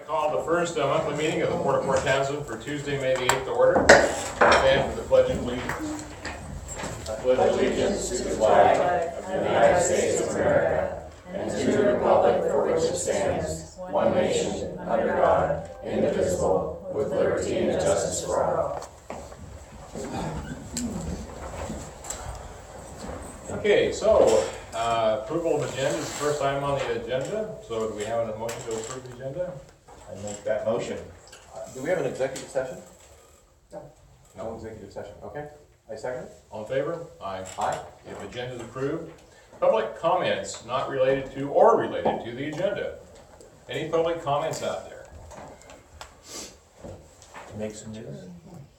call the first monthly meeting of the Port of Port Townsend for Tuesday, May the 8th to order. Stand for the Pledge of Allegiance. I pledge allegiance to the flag of the United States of America and to the republic for which it stands, one nation, under God, indivisible, with liberty and justice for all. Okay, so approval of agenda is the first item on the agenda. So do we have a motion to approve the agenda? I make that motion. Do we have an executive session? No. No executive session, okay. I second it. All in favor? Aye. Aye. If agenda is approved. Public comments not related to or related to the agenda. Any public comments out there? Make some news.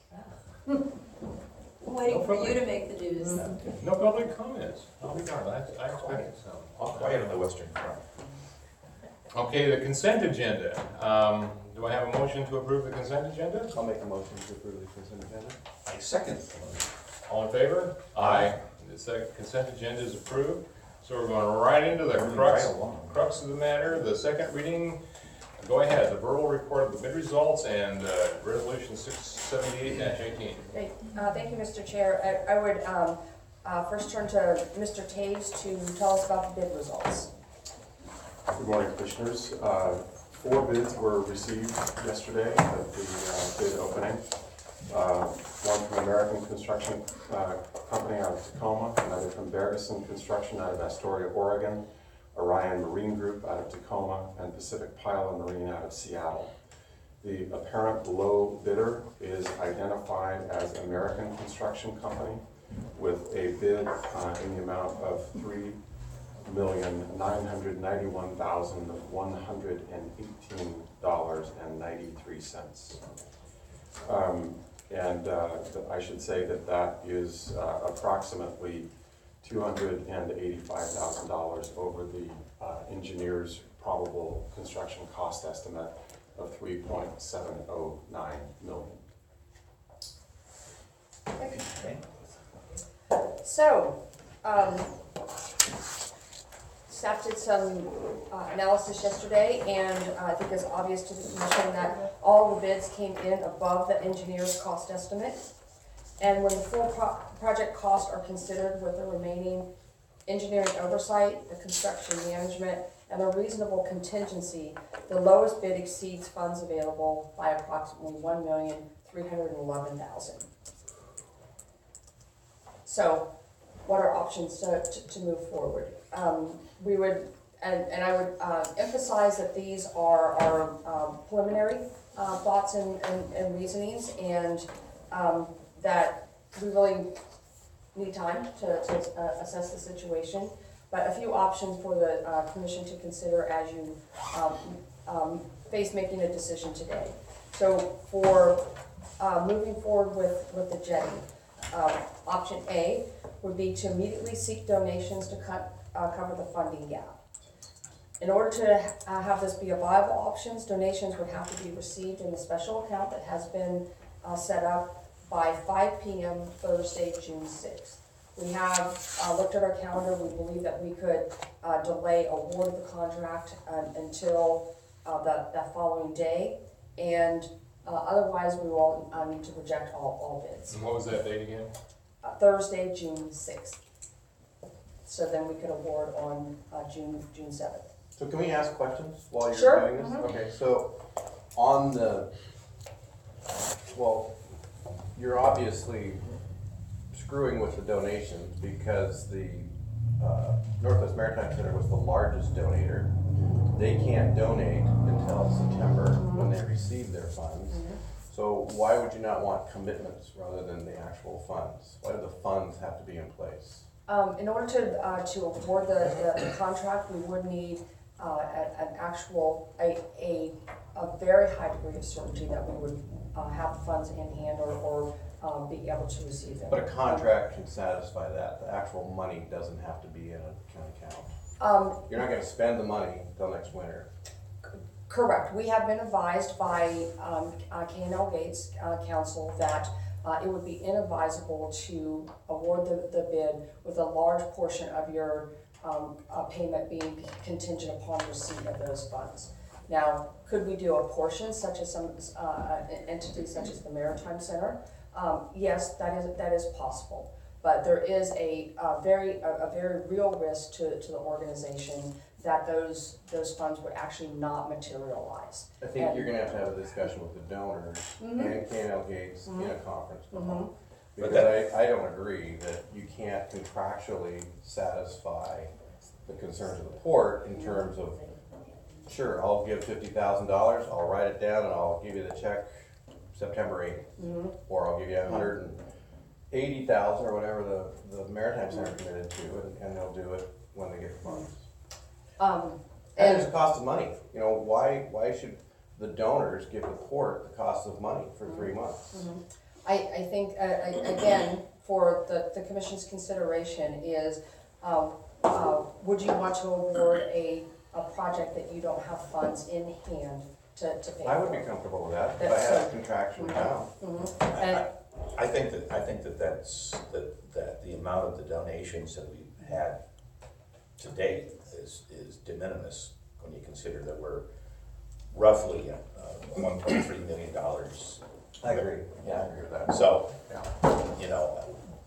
Waiting for you to make the news. No public comments. I'll be darned, I expected some. All quiet on the Western Front. Okay, the consent agenda. Do I have a motion to approve the consent agenda? I'll make a motion to approve the consent agenda. I second. All in favor? Aye. The consent agenda is approved. So we're going right into the crux of the matter, the second reading. Go ahead, the verbal report of the bid results and resolution 678-18. Great. Thank you, Mr. Chair. I would first turn to Mr. Taves to tell us about the bid results. Good morning, Commissioners. 4 bids were received yesterday at the bid opening. One from American Construction Company out of Tacoma, another from Bergeson Construction out of Astoria, Oregon, Orion Marine Group out of Tacoma, and Pacific Pile and Marine out of Seattle. The apparent low bidder is identified as American Construction Company with a bid in the amount of $3,991,118.93. I should say that is approximately $285,000 over the engineer's probable construction cost estimate of $3.709 million. Okay. So, staff did some analysis yesterday, and I think it's obvious to the commission that all the bids came in above the engineer's cost estimate. And when the full project costs are considered with the remaining engineering oversight, the construction management, and the reasonable contingency, the lowest bid exceeds funds available by approximately $1,311,000. So, what are options to move forward? We would, and I would emphasize that these are our preliminary thoughts and reasonings, and that we really need time to assess the situation. But a few options for the commission to consider as you face making a decision today. So for moving forward with the jetty, option A would be to immediately seek donations to cover the funding gap. In order to have this be a viable option, donations would have to be received in a special account that has been set up by 5 p.m. Thursday, June 6th. We have looked at our calendar. We believe that we could delay award of the contract until that following day, and otherwise we will need to reject all bids. And what was that date again? Thursday, June 6th. So then we could award on June 7th. So can we ask questions while you're Sure. doing this? Okay, so on the, well, you're obviously screwing with the donations because the Northwest Maritime Center was the largest donator. They can't donate until September when they receive their funds. So why would you not want commitments rather than the actual funds? Why do the funds have to be in place? In order to award the contract, we would need an actual, a very high degree of certainty that we would have the funds in hand or be able to receive them. But a contract can satisfy that. The actual money doesn't have to be in an account. You're not going to spend the money until next winter. Correct. We have been advised by K&L Gates Council that it would be inadvisable to award the bid with a large portion of your payment being contingent upon receipt of those funds. Now, could we do a portion such as some, entities such as the Maritime Center? Yes, that is possible. But there is a very real risk to the organization that those funds would actually not materialize. I think you're gonna have a discussion with the donors and K&L Gates in a conference call. Because I don't agree that you can't contractually satisfy the concerns of the port in terms of, sure, I'll give $50,000, I'll write it down and I'll give you the check September 8th. Or I'll give you $180,000 or whatever the Maritime Center committed to, and they'll do it when they get the funds. And there's a cost of money. You know, why should the donors give the port the cost of money for 3 months? I think, again, for the commission's consideration is, would you want to award a project that you don't have funds in hand to pay for? I would be comfortable with that if I had a contraction down. And I think that the amount of the donations that we've had to date is de minimis when you consider that we're roughly $1.3 million. I agree. Yeah, I agree with that. So, Yeah. you know,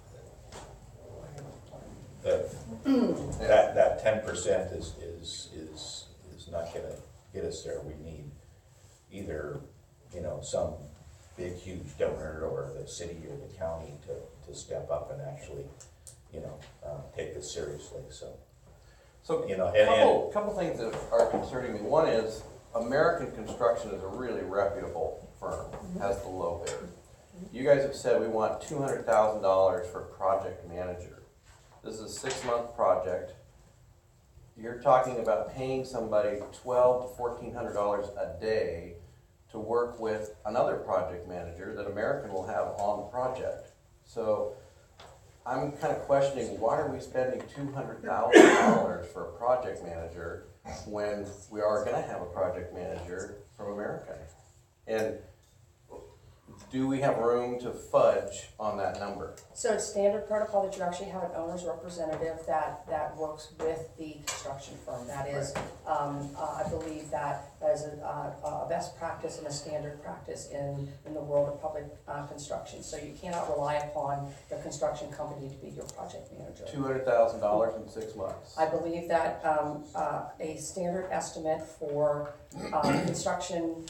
that 10% is not gonna get us there. We need either, you know, some big huge donor or the city or the county to step up and actually, you know, take this seriously, So, you know, couple things that are concerning me. One is American Construction is a really reputable firm, has the low bid. You guys have said we want $200,000 for project manager. This is a 6-month project. You're talking about paying somebody $1,200 to $1,400 a day to work with another project manager that American will have on the project. So I'm kind of questioning, why are we spending $200,000 for a project manager when we are gonna have a project manager from American? And do we have room to fudge on that number? so it's standard protocol that you actually have an owner's representative that works with the construction firm. That is, I believe that is a best practice and a standard practice in the world of public construction. So you cannot rely upon the construction company to be your project manager. $200,000 in 6 months. I believe that a standard estimate for construction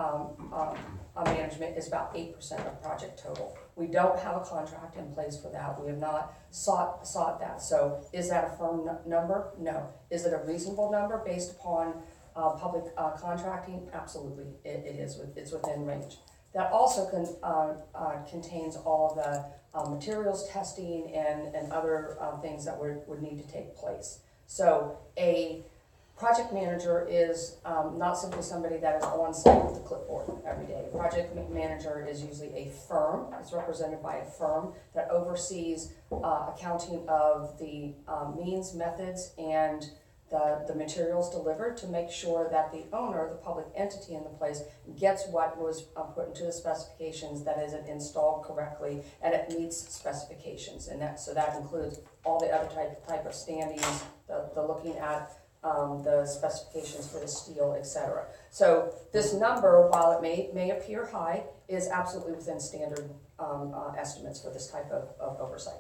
management is about 8% of project total. We don't have a contract in place for that. We have not sought that. So is that a firm number? No. Is it a reasonable number based upon public contracting? Absolutely, it is. It's within range. That also contains all the materials testing and other things that would need to take place. So a project manager is not simply somebody that is on site with a clipboard every day. A project manager is usually a firm. It's represented by a firm that oversees accounting of the means, methods, and the materials delivered to make sure that the owner, the public entity in the place, gets what was put into the specifications, that is installed correctly, and it meets specifications. And that includes all the other type of standings, the looking at the specifications for the steel, etc. So this number, while it may appear high, is absolutely within standard estimates for this type of oversight.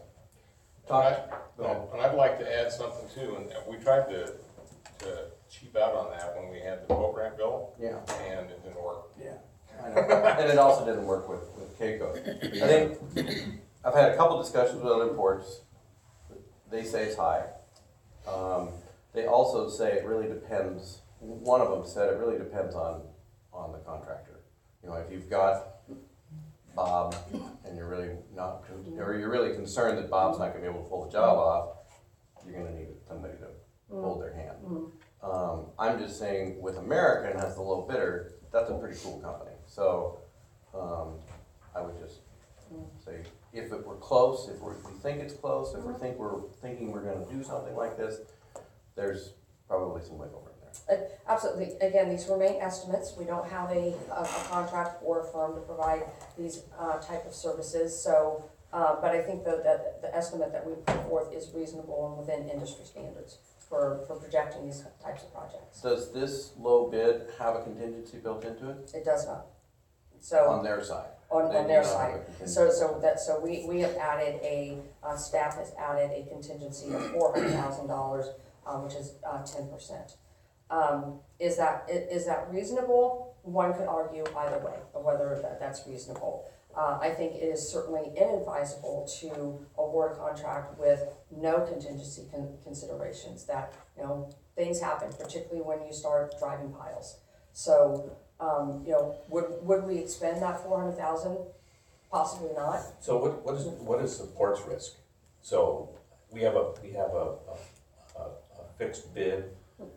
And I'd like to add something too, and we tried to cheap out on that when we had the boat ramp bill, Yeah. and it didn't work. Yeah, I know. And it also didn't work with Keiko. I think I've had a couple discussions with other ports. They say it's high. They also say it really depends. One of them said it really depends on the contractor. You know, if you've got Bob and you're really not, or you're really concerned that Bob's not going to be able to pull the job off, you're going to need somebody to hold their hand. I'm just saying, with American as the low bidder, that's a pretty cool company. So I would just say, if it were close, if we think it's close, if we're thinking we're going to do something like this, there's probably some wiggle room there. Absolutely. Again, these remain estimates. We don't have a contract or a firm to provide these type of services. So, but I think the estimate that we put forth is reasonable and within industry standards. for projecting these types of projects. Does this low bid have a contingency built into it It does not. So. on their side? On They do their not have side. a contingency. So we have added staff has added a contingency of $400,000, which is 10%. Is that reasonable? One could argue either way, of whether that's reasonable. I think it is certainly inadvisable to award a contract with no contingency considerations, that, things happen, particularly when you start driving piles. So, would we expend that 400,000? Possibly not. So what is the port's risk? So we have a fixed bid.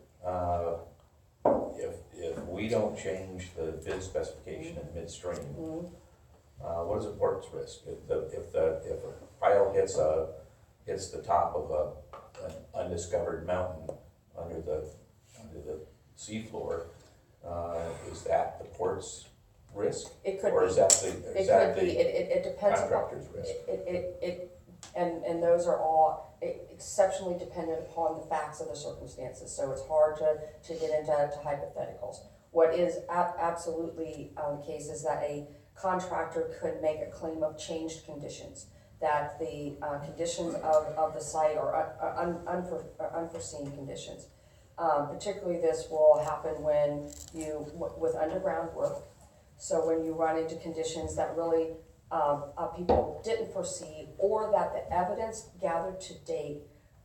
If we don't change the bid specification in midstream, what is the port's risk? If a pile hits the top of an undiscovered mountain under the seafloor, is that the port's risk? It could Or be. is that It depends upon. contractor's risk? And those are all exceptionally dependent upon the facts of the circumstances, so it's hard to get into hypotheticals. What is absolutely the case is that a contractor could make a claim of changed conditions, that the conditions of the site are unforeseen conditions. Particularly this will happen when with underground work. So when you run into conditions that really people didn't foresee, or that the evidence gathered to date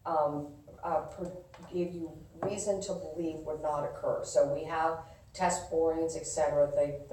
gave you reason to believe would not occur. So we have test borings, etc.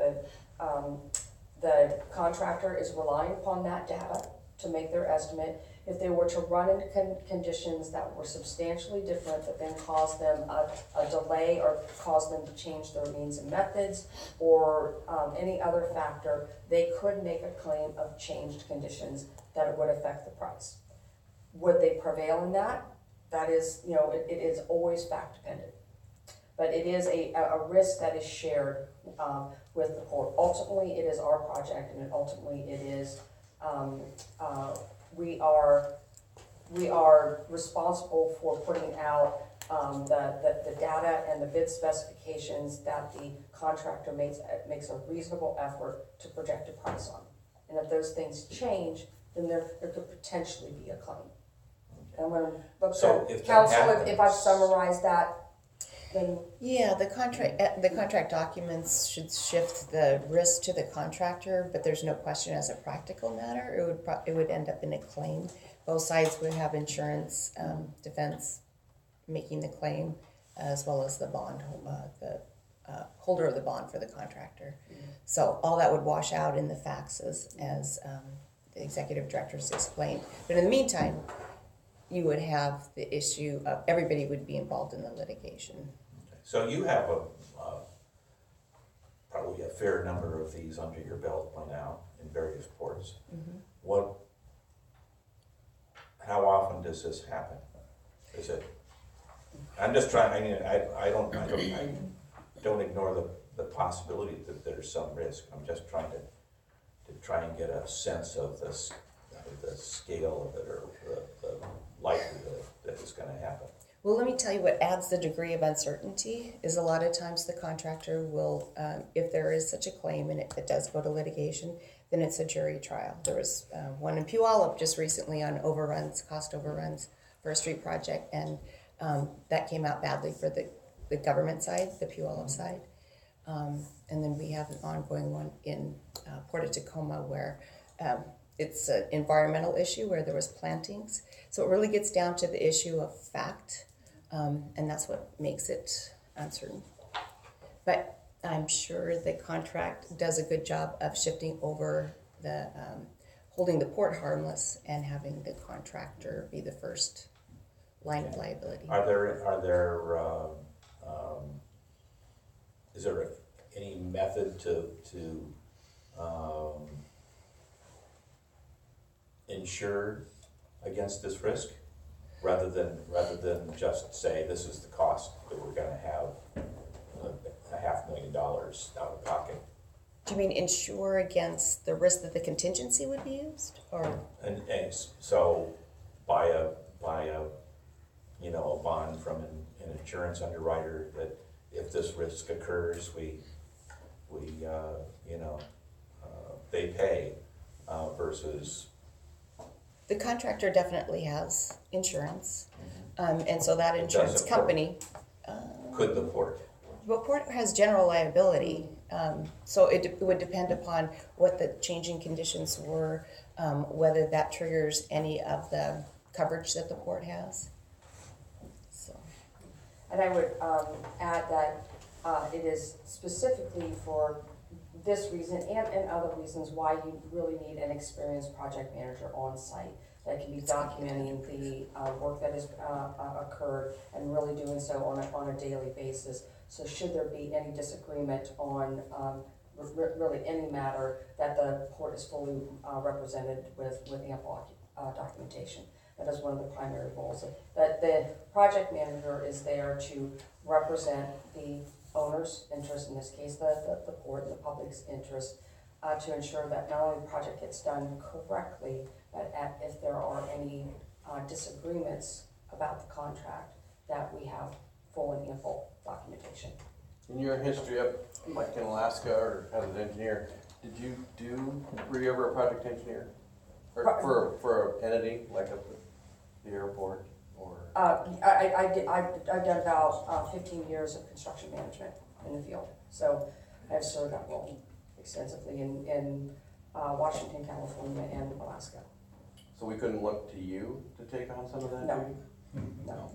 The contractor is relying upon that data to make their estimate. If they were to run into conditions that were substantially different, that then caused them a delay or caused them to change their means and methods, or any other factor, they could make a claim of changed conditions that it would affect the price. Would they prevail in that? That is, it is always fact dependent. But it is a risk that is shared with the port. Ultimately, it is our project, and ultimately it is, we are responsible for putting out the data and the bid specifications that the contractor makes a reasonable effort to project a price on. And if those things change, then there could potentially be a claim. And when So if that council, if happens- I've summarized that, then Yeah, the contract documents should shift the risk to the contractor, but there's no question as a practical matter, it would end up in a claim. Both sides would have insurance, defense making the claim, as well as the bond, the holder of the bond for the contractor. So all that would wash out in the facts as the executive directors explained. But in the meantime, you would have the issue of everybody would be involved in the litigation. So you have probably a fair number of these under your belt by now in various ports. How often does this happen? Is it? I'm just trying. I mean, I don't ignore the possibility that there's some risk. I'm just trying to try and get a sense of the scale of it, or the likelihood that it's going to happen. Well, let me tell you what adds the degree of uncertainty is a lot of times the contractor will, if there is such a claim and it does go to litigation, then it's a jury trial. There was one in Puyallup just recently on cost overruns for a street project, and that came out badly for the government side, the Puyallup side. And then we have an ongoing one in Port of Tacoma where it's an environmental issue where there was plantings. So it really gets down to the issue of fact, and that's what makes it uncertain. But I'm sure the contract does a good job of shifting over the, holding the port harmless and having the contractor be the first line of liability. Is there any method to insure against this risk, rather than just say this is the cost that we're going to have $500,000 out of pocket? Do you mean insure against the risk that the contingency would be used, or? And so by a you know, a bond from an insurance underwriter that if this risk occurs, you know, they pay, versus, The contractor definitely has insurance, and so that It insurance doesn't company, could the port. well, Port has general liability, so it would depend upon what the changing conditions were, whether that triggers any of the coverage that the port has. So, And I would add that it is specifically for this reason and other reasons why you really need an experienced project manager on site that can be documenting the work that has occurred and really doing so on a daily basis. So should there be any disagreement on really any matter, that the port is fully represented with ample documentation. That is one of the primary roles. That the project manager is there to represent the owner's interest, in this case the port and the public's interest, to ensure that not only the project gets done correctly, but if there are any disagreements about the contract, that we have full and ample documentation. In your history up, like in Alaska or as an engineer, were you ever a project engineer? Or for an entity like at the airport or? I've done about 15 years of construction management in the field, so I've served that role extensively in Washington, California, and Alaska. So we couldn't look to you to take on some of that No. duty? No.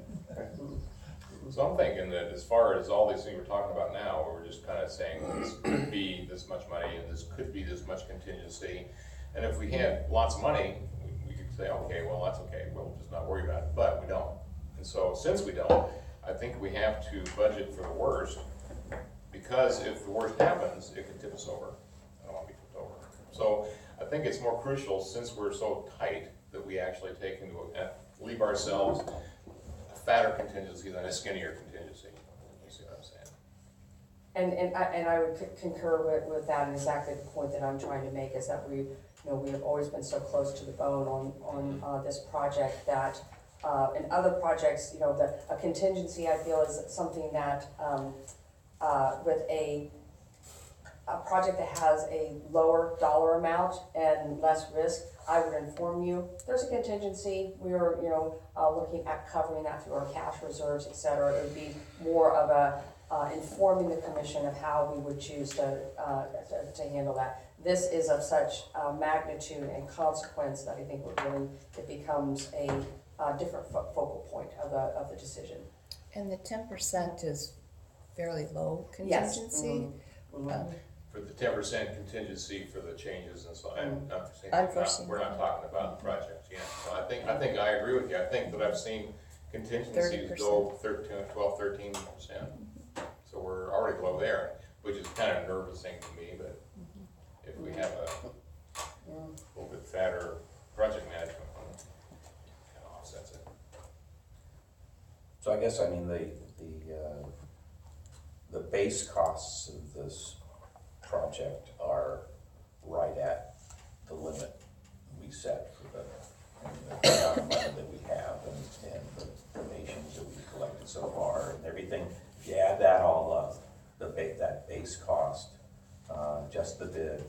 So I'm thinking that as far as all these things we're talking about now, we're just kind of saying this could be this much money and this could be this much contingency. And if we had lots of money, we could say, okay, well, that's okay, we'll just not worry about it, but we don't. And so since we don't, I think we have to budget for the worst, because if the worst happens, it could tip us over. I don't want to be tipped over. So I think it's more crucial, since we're so tight, that we actually take into account, leave ourselves a fatter contingency than a skinnier contingency. You see what I'm saying? And I would concur with that, and exactly the point that I'm trying to make is that we have always been so close to the bone on this project that in other projects, a contingency, I feel, is something that with a project that has a lower dollar amount and less risk, I would inform you, there's a contingency, we are, looking at covering that through our cash reserves, et cetera. It would be more of a informing the commission of how we would choose to handle that. This is of such magnitude and consequence that I think it becomes a different focal point of the decision. and the 10% is fairly low Yes. contingency. For the 10% contingency for the changes and so, and Unforeseen. we're not talking about the project yet. So I think I agree with you. I think that I've seen contingencies go 13%. So we're already below there, which is kind of nervousing to me, but if we have a little bit fatter project management, it kind of offsets it. So I guess, I mean, the base costs of this project are right at the limit we set for the amount of money that we have and the donations that we've collected so far and everything. If you add that all up, that base cost, just the bid,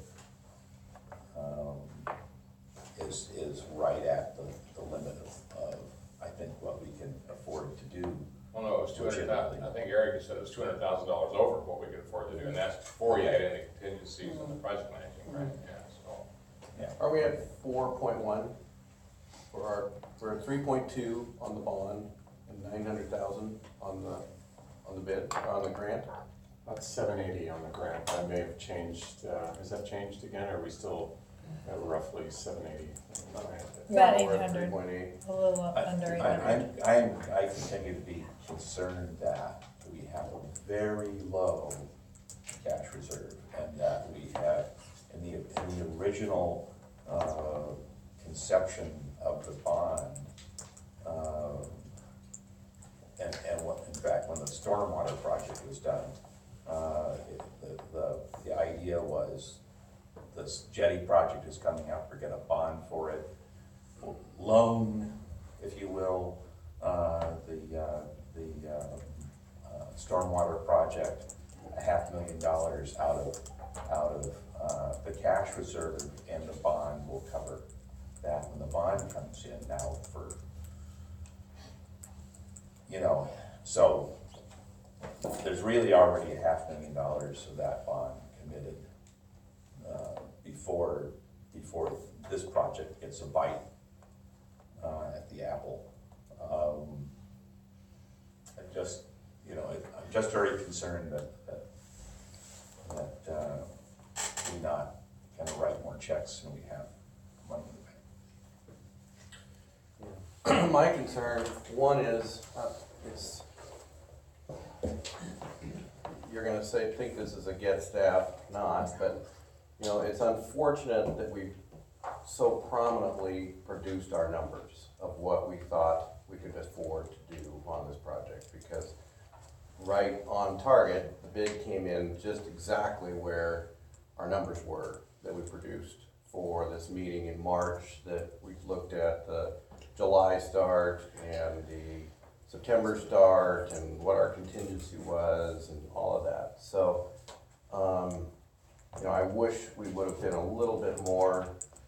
is right at the limit of I think what we can afford to do. Well, no, it was 200,000. I think Eric said it was $200,000 over what we could afford to do, and that's before you add in the contingencies and the project managing, right? Yeah, so. Are we at 4.1 for 3.2 on the bond and 900,000 on the bid, or on the grant? About 780 on the grant. That may have changed. Has that changed again, or are we still at roughly 780? About We're at 800, 3.8. a little up under 800. I continue to be concerned that we have a very low cash reserve and that we have, in the original conception of the bond, and what, in fact, when the stormwater project was done, the idea was this jetty project is coming up, we're gonna bond for it, loan, if you will, the stormwater project, $500,000 out of the cash reserve, and the bond will cover that when the bond comes in now for, so there's really already $500,000 of that bond committed before this project gets a bite at the apple. I'm just very concerned that we not kind of write more checks than we have money in the bank. My concern, one is, you're gonna think this is a get staff, not, but, it's unfortunate that we so prominently produced our numbers of what we thought we could afford to do on this project, because right on target, the bid came in just exactly where our numbers were that we produced for this meeting in March, that we looked at the July start and the September start and what our contingency was and all of that. So, I wish we would have been a little bit more,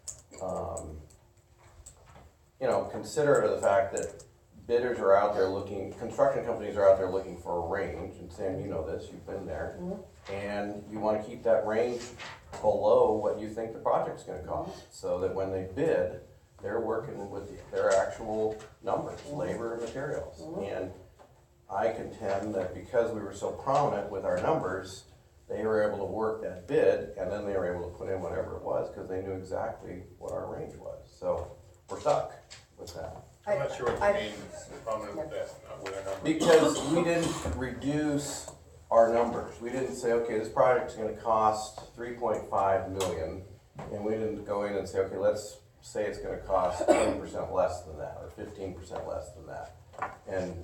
considerate of the fact that bidders are out there looking, construction companies are out there looking for a range, and Sam, you know this, you've been there, and you want to keep that range below what you think the project's going to cost, so that when they bid, they're working with their actual numbers, labor and materials. And I contend that because we were so prominent with our numbers, they were able to work that bid, and then they were able to put in whatever it was, because they knew exactly what our range was. So we're stuck with that. I'm not sure what you mean, prominent with that, with our numbers. Because we didn't reduce our numbers. We didn't say, okay, this project's gonna cost 3.5 million, and we didn't go in and say, okay, let's say it's gonna cost 20% less than that, or 15% less than that. And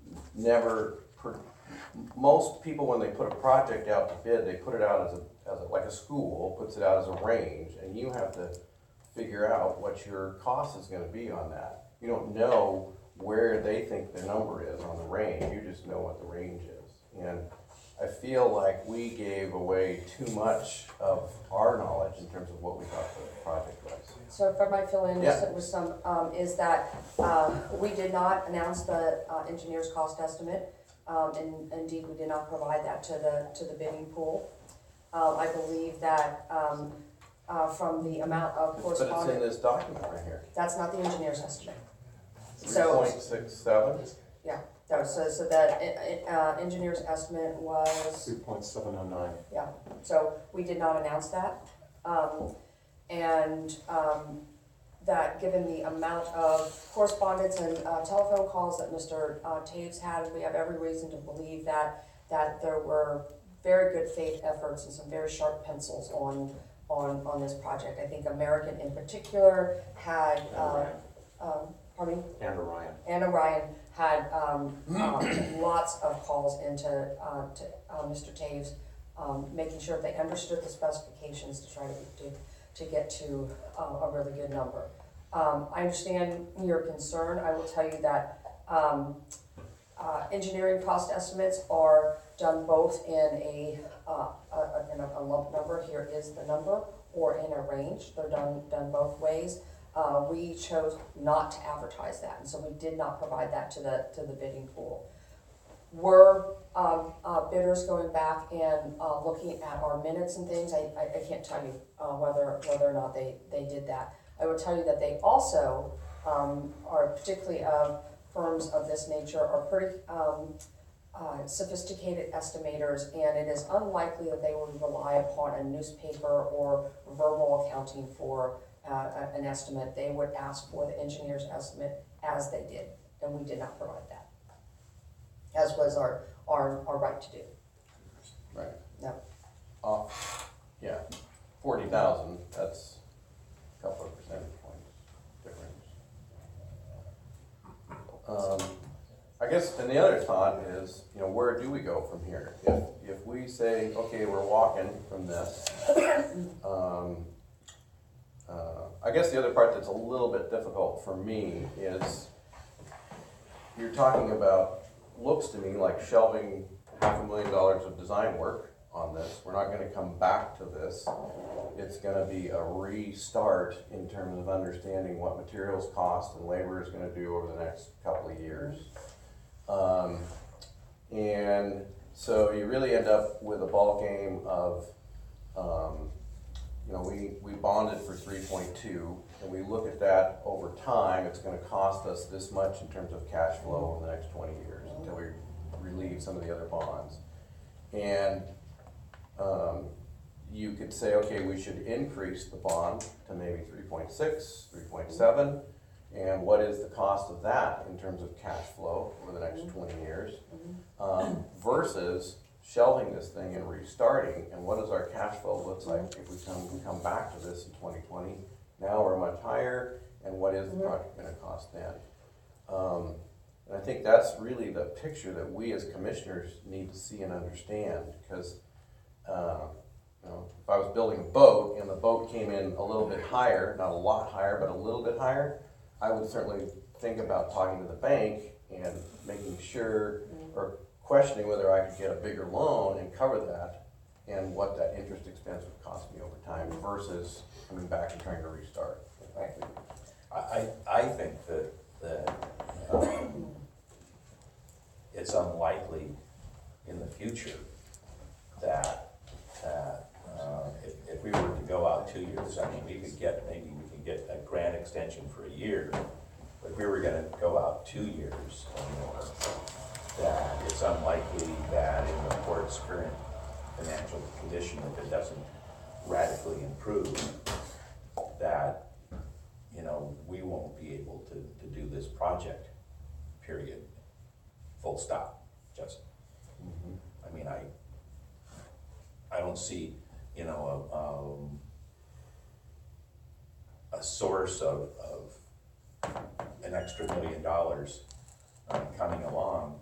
most people, when they put a project out to bid, they put it out like a school puts it out as a range, and you have to figure out what your cost is gonna be on that. You don't know where they think the number is on the range, you just know what the range is. And I feel like we gave away too much of our knowledge in terms of what we thought the project was. So if I might fill in Yeah. with some, is that we did not announce the engineer's cost estimate. And indeed, we did not provide that to the bidding pool. I believe that from the amount of But it's in correspondence, this document right here. that's not the engineer's estimate. So, 3.67? yeah, no, so that engineer's estimate was, 2.709. yeah, so we did not announce that. That given the amount of correspondence and telephone calls that Mr. Taves had, we have every reason to believe that there were very good faith efforts and some very sharp pencils on this project. I think American in particular had, pardon me? And Orion. Anna Ryan had lots of calls into to Mr. Taves, making sure they understood the specifications to try to get to a really good number. I understand your concern. I will tell you that engineering cost estimates are done both in a lump number, here is the number, or in a range. They're done both ways. We chose not to advertise that, and so we did not provide that to the bidding pool. Were bidders going back and looking at our minutes and things? I can't tell you whether or not they did that. I would tell you that they also are, particularly firms of this nature, are pretty sophisticated estimators, and it is unlikely that they would rely upon a newspaper or verbal accounting for an estimate. They would ask for the engineer's estimate as they did, and we did not provide that, as was our right to do. Right. No. Yeah, 40,000, that's a couple of percentage points difference. I guess, and the other thought is, where do we go from here? If we say, okay, we're walking from this, I guess the other part that's a little bit difficult for me is, you're talking about, looks to me like shelving $500,000 of design work on this. We're not gonna come back to this. It's gonna be a restart in terms of understanding what materials cost and labor is gonna do over the next couple of years. And so you really end up with a ball game of, you know, we bonded for 3.2, and we look at that over time, it's gonna cost us this much in terms of cash flow over the next 20 years until we relieve some of the other bonds. And, you could say, okay, we should increase the bond to maybe 3.6, 3.7, and what is the cost of that in terms of cash flow over the next 20 years? Versus shelving this thing and restarting, and what does our cash flow look like if we come back to this in 2020? Now we're much higher, and what is the project gonna cost then? And I think that's really the picture that we as commissioners need to see and understand, because, you know, if I was building a boat and the boat came in a little bit higher, not a lot higher, but a little bit higher, I would certainly think about talking to the bank and making sure, or questioning whether I could get a bigger loan and cover that, and what that interest expense would cost me over time versus coming back and trying to restart. I think that it's unlikely in the future that if we were to go out 2 years, I mean, maybe we could get a grant extension for a year, but if we were gonna go out 2 years or more, that it's unlikely that in the port's current financial condition, if it doesn't radically improve, that, you know, we won't be able to do this project, period, full stop, just. I mean, I don't see, you know, a source of an extra $1 million coming along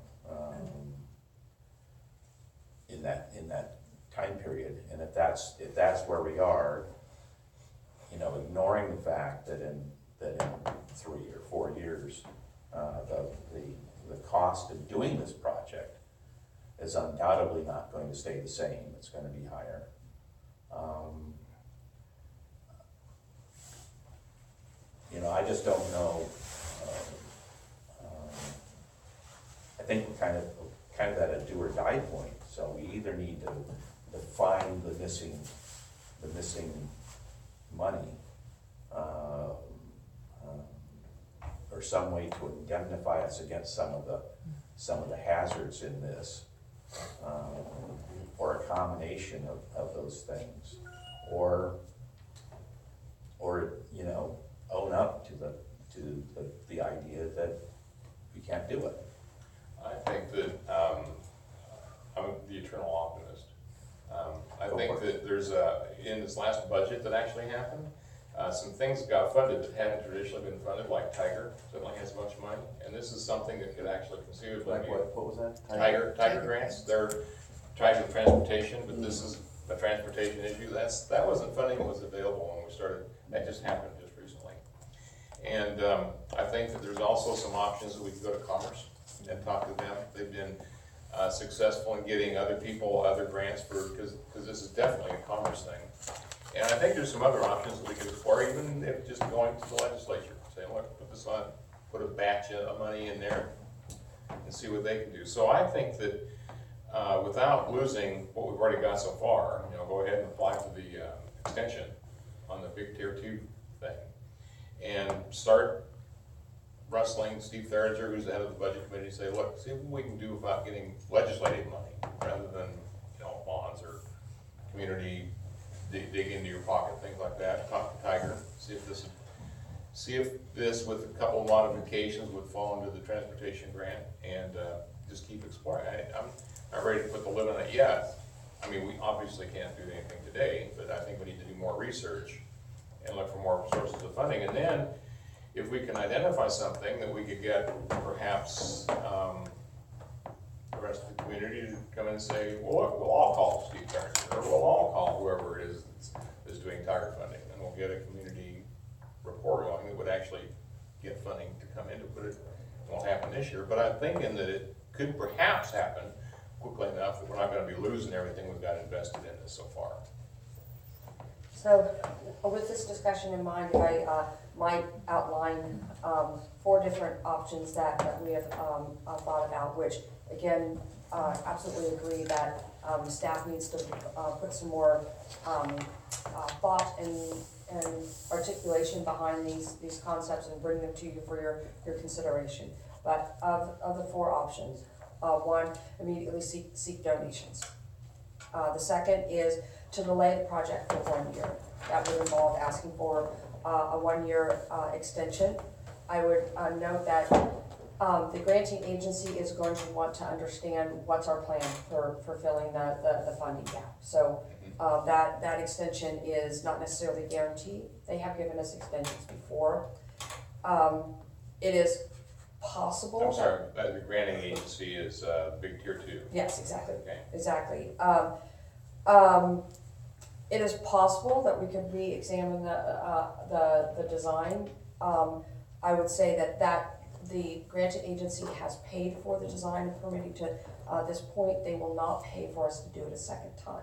in that time period. And if that's where we are, you know, ignoring the fact that in 3 or 4 years, the cost of doing this project is undoubtedly not going to stay the same. It's going to be higher. You know, I just don't know. I think we're kind of at a do or die point. So we either need to find the missing money, or some way to indemnify us against some of the hazards in this, or a combination of those things, or you know, own up to the idea that we can't do it. I think that, I'm the eternal optimist. I think that there's in this last budget that actually happened, some things got funded that hadn't traditionally been funded, like Tiger certainly has a bunch of money, and this is something that could actually conceivably Like be. what was that? Tiger grants, they're tied to transportation, but this is a transportation issue. That wasn't funding that was available when we started, that just happened just recently. And I think that there's also some options that we could go to Commerce and talk to them. They've been successful in getting other people, other grants because this is definitely a Commerce thing. And I think there's some other options that we could explore, even if just going to the legislature, saying, look, put this on, put a batch of money in there and see what they can do. So I think that without losing what we've already got so far, you know, go ahead and apply for the extension on the big tier 2 thing and start wrestling Steve Theringer, who's the head of the budget committee, say, look, see what we can do about getting legislative money rather than, you know, bonds or community dig into your pocket, things like that. Talk to Tiger, see if this with a couple modifications would fall into the transportation grant, and just keep exploring. I'm not ready to put the lid on it yet. I mean, we obviously can't do anything today, but I think we need to do more research and look for more sources of funding. And then, if we can identify something that we could get perhaps the rest of the community to come in and say, well, look, we'll all call Steve Theringer, or we'll all call whoever it is that's doing Tiger funding, and we'll get a community report going that would actually get funding to come in to put it. It won't happen happen this year, but I'm thinking that it could perhaps happen quickly enough that we're not gonna be losing everything we've got invested in this so far. So with this discussion in mind, I might outline 4 different options that we have thought about, which again, absolutely agree that staff needs to put some more thought and articulation behind these concepts and bring them to you for your consideration. But of the 4 options, 1, immediately seek donations. The second is to delay the project for 1 year. That would involve asking for a 1-year extension. I would note that the granting agency is going to want to understand what's our plan for filling the funding gap. So that extension is not necessarily guaranteed. They have given us extensions before. It is possible. I'm sorry, the granting agency is big tier 2. Yes, exactly. Okay. Exactly. It is possible that we could re-examine the design. I would say that the granting agency has paid for the design and permitting to this point. They will not pay for us to do it a second time.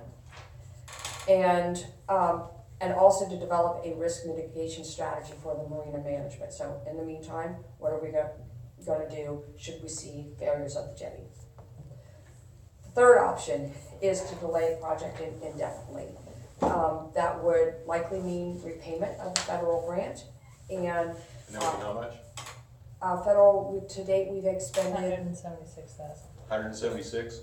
And also to develop a risk mitigation strategy for the marina management. So in the meantime, what are we going to do should we see failures of the jetty? The third option is to delay the project indefinitely. That would likely mean repayment of the federal grant, and And then how much? federal, to date, we've expended, 176,000. 176?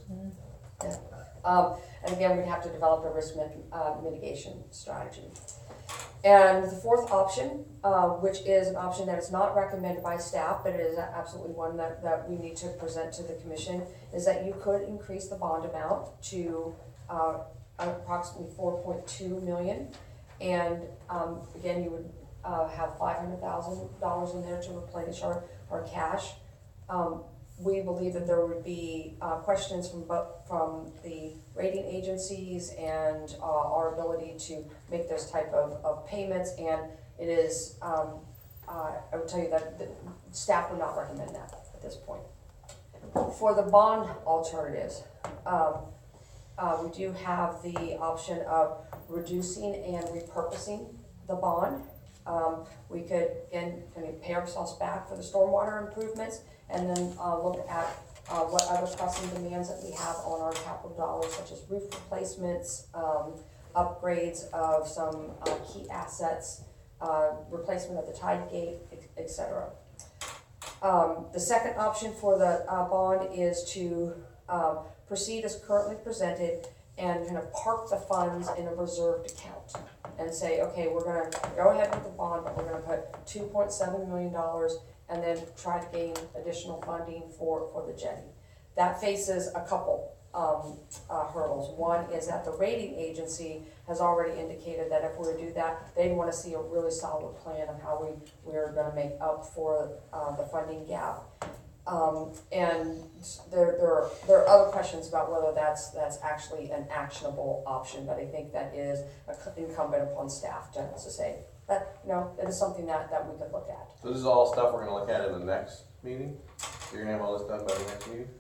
and again, we'd have to develop a risk mitigation strategy. And the fourth option, which is an option that is not recommended by staff, but it is absolutely one that we need to present to the commission, is that you could increase the bond amount to approximately $4.2 million. And again, you would have $500,000 in there to replenish our cash. We believe that there would be questions from the rating agencies and our ability to make those type of payments, and it is, I would tell you that the staff would not recommend that at this point. For the bond alternatives, we do have the option of reducing and repurposing the bond. We could, again, pay ourselves back for the stormwater improvements, and then look at what other pressing demands that we have on our capital dollars, such as roof replacements, upgrades of some key assets, replacement of the tide gate, etc. The second option for the bond is to proceed as currently presented and kind of park the funds in a reserved account and say, okay, we're going to go ahead with the bond, but we're going to put $2.7 million and then try to gain additional funding for the jetty. That faces a couple hurdles. One is that the rating agency has already indicated that if we were to do that, they'd want to see a really solid plan of how we're going to make up for the funding gap. And there are other questions about whether that's actually an actionable option, but I think that is incumbent upon staff to say that, it is something that we could look at. So this is all stuff we're gonna look at in the next meeting? You're gonna have all this done by the next meeting?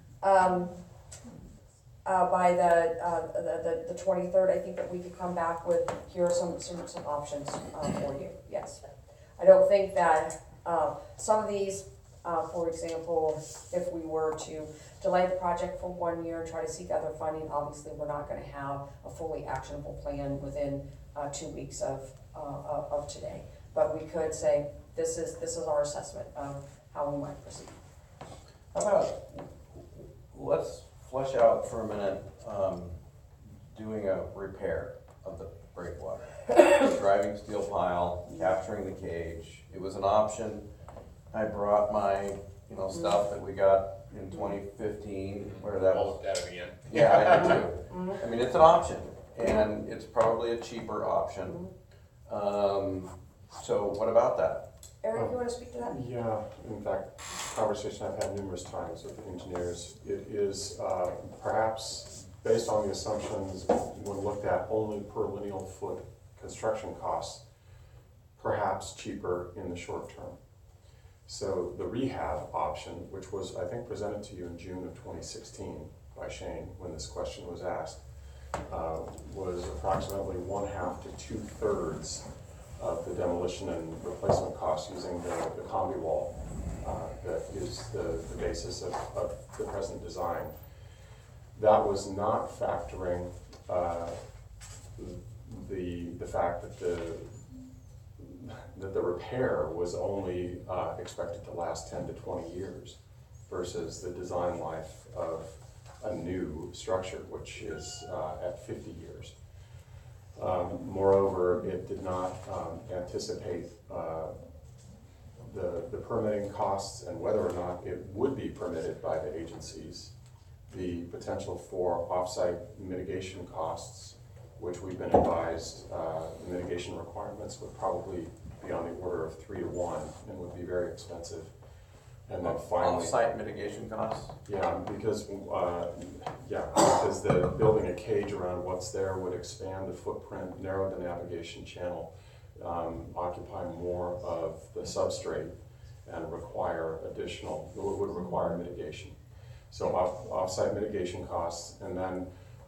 By the 23rd, I think that we could come back with, here are some options for you, yes. I don't think that some of these, for example, if we were to delay the project for 1 year, try to seek other funding, obviously we're not going to have a fully actionable plan within 2 weeks of today. But we could say, this is our assessment of how we might proceed. How about, let's flesh out for a minute, doing a repair of the breakwater. Driving steel pile, capturing the cage. It was an option. I brought my, stuff that we got in 2015, where that I'll was. look at it again. Yeah, I did too. I mean, it's an option, and it's probably a cheaper option. So what about that? Eric, you want to speak to that? Yeah, in fact, conversation I've had numerous times with the engineers, it is perhaps based on the assumptions when looked at only per lineal foot construction costs, perhaps cheaper in the short term. So the rehab option, which was, I think, presented to you in June of 2016 by Shane when this question was asked, was approximately 1/2 to 2/3 of the demolition and replacement costs using the combi wall that is the basis of the present design. That was not factoring the fact that the repair was only expected to last 10 to 20 years versus the design life of a new structure, which is at 50 years. Moreover, it did not anticipate the permitting costs and whether or not it would be permitted by the agencies, the potential for offsite mitigation costs, which we've been advised the mitigation requirements would probably be on the order of 3 to 1 and would be very expensive. And then finally, On-site mitigation costs? because the building a cage around what's there would expand the footprint, narrow the navigation channel, occupy more of the substrate, and would require mitigation. So off-site mitigation costs, and then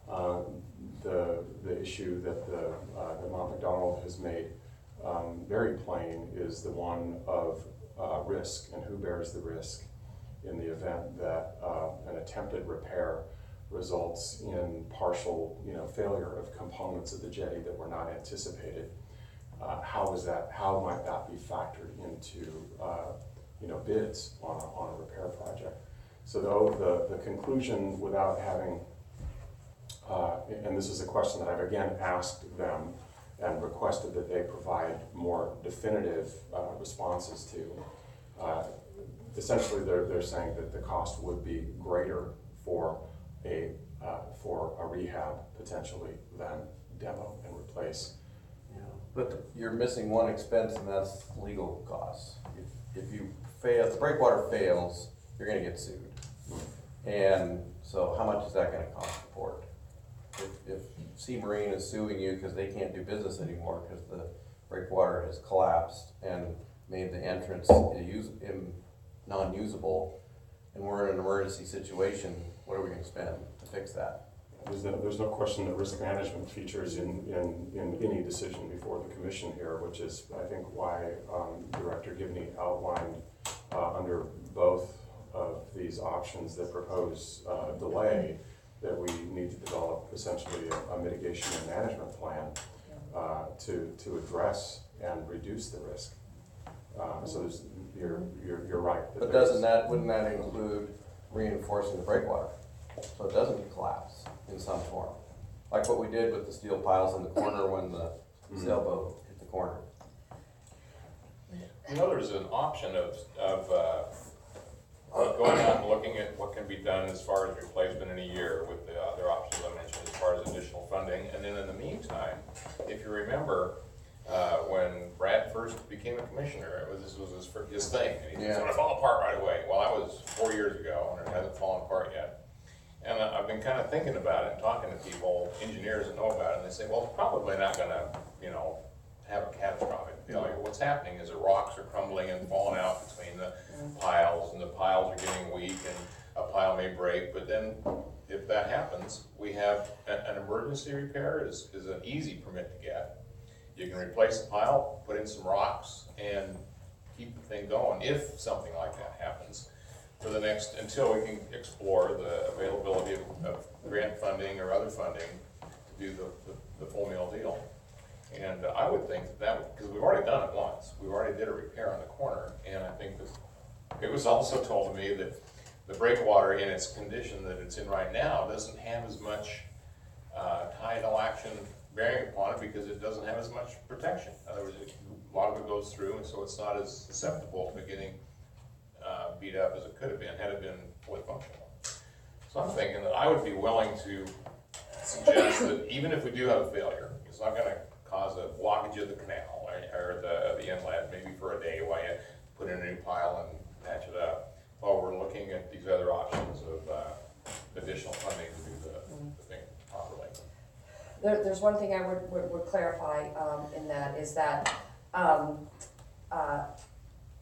the issue that Mount McDonald has made very plain is the one of risk and who bears the risk in the event that an attempted repair results in partial failure of components of the jetty that were not anticipated. How might that be factored into bids on a repair project? So the conclusion, without having and this is a question that I've again asked them and requested that they provide more definitive responses to. Essentially, they're saying that the cost would be greater for a rehab potentially than demo and replace. But you're missing one expense, and that's legal costs. If you fail, if the breakwater fails, you're gonna get sued. And so how much is that gonna cost the port? If Sea Marine is suing you because they can't do business anymore because the breakwater has collapsed and made the entrance non-usable, and we're in an emergency situation, what are we gonna spend to fix that? There's no question that risk management features in any decision before the commission here, which is, I think, why Director Gibney outlined under both of these options that propose delay, that we need to develop essentially a mitigation and management plan to address and reduce the risk. So you're right. But wouldn't that include reinforcing the breakwater so it doesn't collapse in some form? Like what we did with the steel piles in the corner when the sailboat hit the corner. There's an option of going out and looking at what can be done as far as replacement in a year with the other options I mentioned as far as additional funding. And then in the meantime, if you remember, when Brad first became a commissioner, this was his thing. And he said, it's going to fall apart right away. Well, that was 4 years ago, and it hasn't fallen apart yet. And I've been kind of thinking about it and talking to people, engineers that know about it, and they say, well, it's probably not going to, have a catastrophic failure. What's happening is the rocks are crumbling and falling out between the piles, and the piles are getting weak, and a pile may break. But then, if that happens, we have an emergency repair is an easy permit to get. You can replace the pile, put in some rocks, and keep the thing going if something like that happens. For the next, until we can explore the availability of grant funding or other funding to do the full meal deal. And I would think because we've already done it once. We already did a repair on the corner, and I think that it was also told to me that the breakwater in its condition that it's in right now doesn't have as much tidal action bearing upon it because it doesn't have as much protection. In other words, a lot of it goes through, and so it's not as susceptible to getting beat up as it could have been had it been fully functional. So I'm thinking that I would be willing to suggest that even if we do have a failure, it's not going to cause a blockage of the canal or the inlet, maybe for a day while you put in a new pile and patch it up, while we're looking at these other options of additional funding to do the thing properly. There's one thing I would clarify in that is that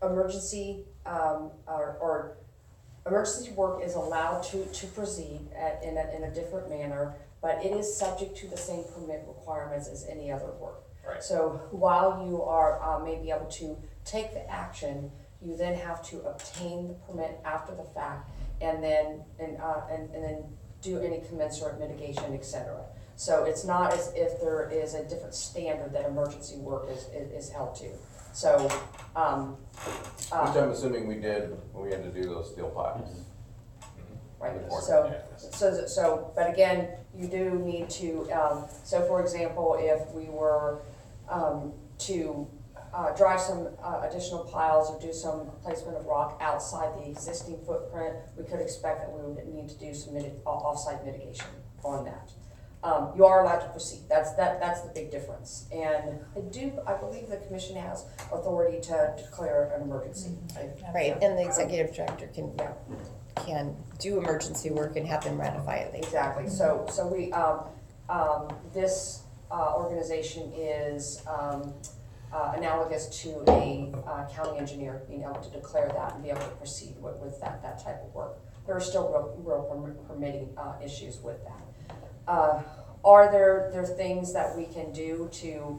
emergency, or emergency work is allowed to proceed in a different manner, but it is subject to the same permit requirements as any other work. Right. So while you are, may be able to take the action, you then have to obtain the permit after the fact, and then, and then do any commensurate mitigation, et cetera. So it's not as if there is a different standard that emergency work is held to. So, Which I'm assuming we did when we had to do those steel pipes. right, Report. so, but again, you do need to, so for example, if we were, to, drive some, additional piles or do some placement of rock outside the existing footprint, we could expect that we would need to do some off-site mitigation on that. You are allowed to proceed, that's the big difference, and I believe the commission has authority to declare an emergency. Right, and the executive director can do emergency work and have them ratify it later. Exactly, so we, this, organization is, analogous to a, county engineer being able to declare that and be able to proceed with that type of work. There are still real permitting, issues with that. Are there things that we can do to,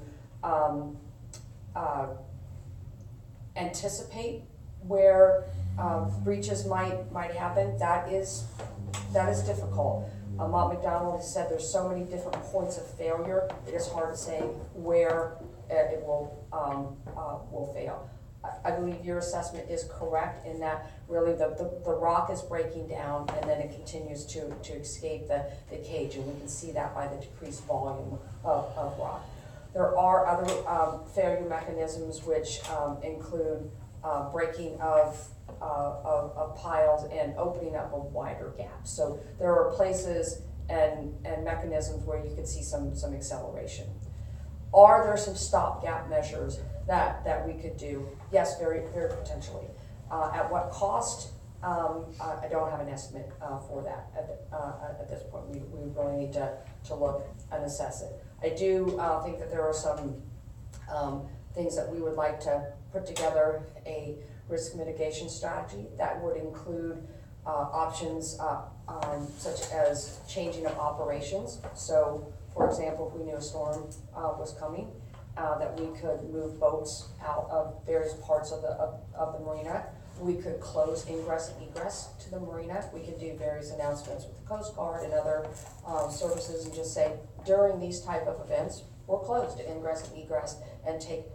anticipate where, breaches might happen? That is difficult. Mott McDonald has said there's so many different points of failure, it is hard to say where it will fail. I believe your assessment is correct in that really the rock is breaking down and then it continues to escape the cage, and we can see that by the decreased volume of rock. There are other failure mechanisms which include breaking of piles and opening up of wider gaps. So there are places and mechanisms where you could see some acceleration. Are there some stopgap measures that we could do? Yes, very, very potentially. At what cost? I don't have an estimate for that at this point. We really need to look and assess it. I do think that there are some things that we would like to put together a risk mitigation strategy that would include options such as changing of operations. So, for example, if we knew a storm was coming, that we could move boats out of various parts of the marina. We could close ingress and egress to the marina. We could do various announcements with the Coast Guard and other services and just say, during these type of events, we're closed to ingress and egress, and take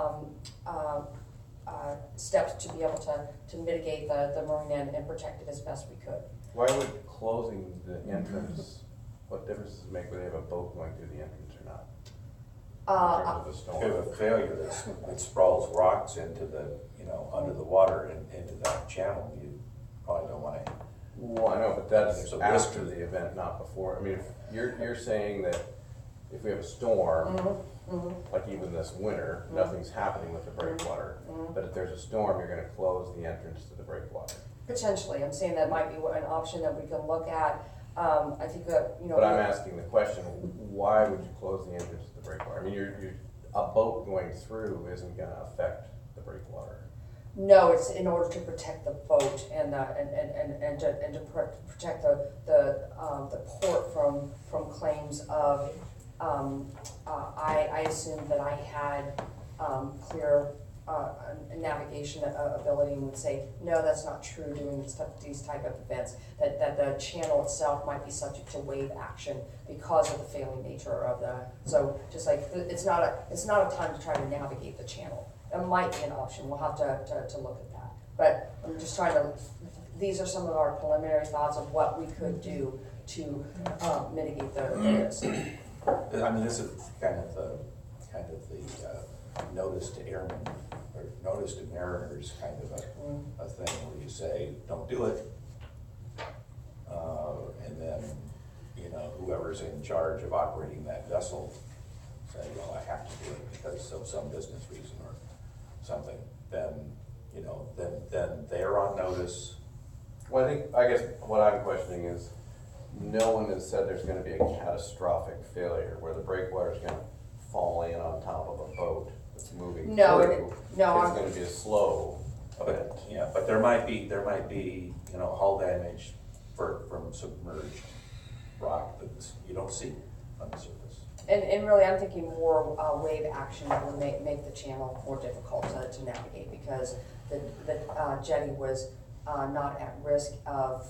steps to be able to mitigate the marina and protect it as best we could. Why would closing the entrance, what difference does it make whether they have a boat going through the entrance or not? In terms of the If storm? you have a failure that sprawls rocks into the, under the water and into that channel, you probably don't want to. Well, I know, but that's There's a risk after to the event, not before. I mean, if you're saying that if we have a storm, like even this winter, nothing's happening with the breakwater. But if there's a storm, you're gonna close the entrance to the breakwater. Potentially, I'm saying that might be an option that we can look at. I think that, But I'm asking the question, why would you close the entrance to the breakwater? I mean, a boat going through isn't gonna affect the breakwater. No, it's in order to protect the boat and to protect the port from claims of, I assumed that I had clear navigation ability and would say, no, that's not true during these type of events, that the channel itself might be subject to wave action because of the failing nature of so just like, it's not a time to try to navigate the channel. It might be an option, we'll have to look at that. But I'm just trying to, these are some of our preliminary thoughts of what we could do to mitigate the risk. I mean, this is kind of the notice to airmen, or notice to mariners kind of a thing where you say, don't do it. And then, whoever's in charge of operating that vessel say, well, I have to do it because of some business reason or something, then they're on notice. Well, I guess what I'm questioning is, no one has said there's gonna be a catastrophic failure where the breakwater is gonna fall in on top of a boat that's moving No, through. no, It's gonna be a slow But, yeah, but there might be, you know, hull damage from submerged rock that you don't see on the surface. And really, I'm thinking more wave action that would make the channel more difficult to navigate, because the jetty was not at risk of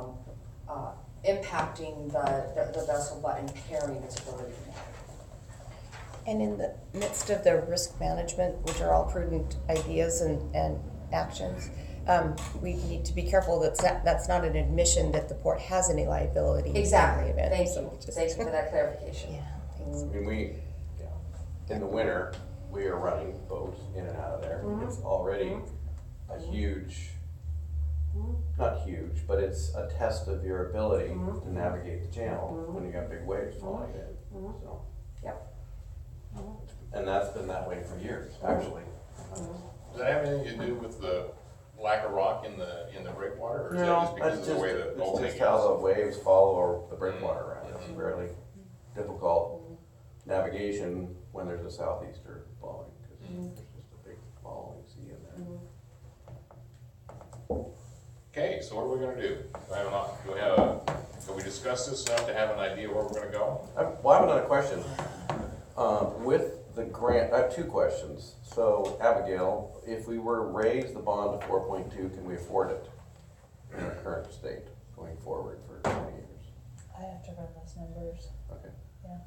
impacting the vessel, but impairing its ability to navigate. And in the midst of the risk management, which are all prudent ideas and actions, we need to be careful that that's not an admission that the port has any liability. Exactly, in the event. thank So you, just- thank you for that clarification. Yeah, I thanks. mean, in the winter, we are running boats in and out of there. It's already a huge, not huge, but it's a test of your ability to navigate the channel when you got big waves falling in, so. Yep. And that's been that way for years, actually. Does that have anything to do with the lack of rock in the breakwater, or is that just because of the way the It's opening just is? how the waves follow the breakwater around. It's really difficult navigation when there's a southeaster blowing, because there's just a big following sea in there. Okay, so what are we gonna do? Can we discuss this enough to have an idea where we're gonna go? Well, I have another question. With the grant, I have two questions. So Abigail, if we were to raise the bond to 4.2, can we afford it in our current state going forward for 20 years? I have to run those numbers, Okay. yeah.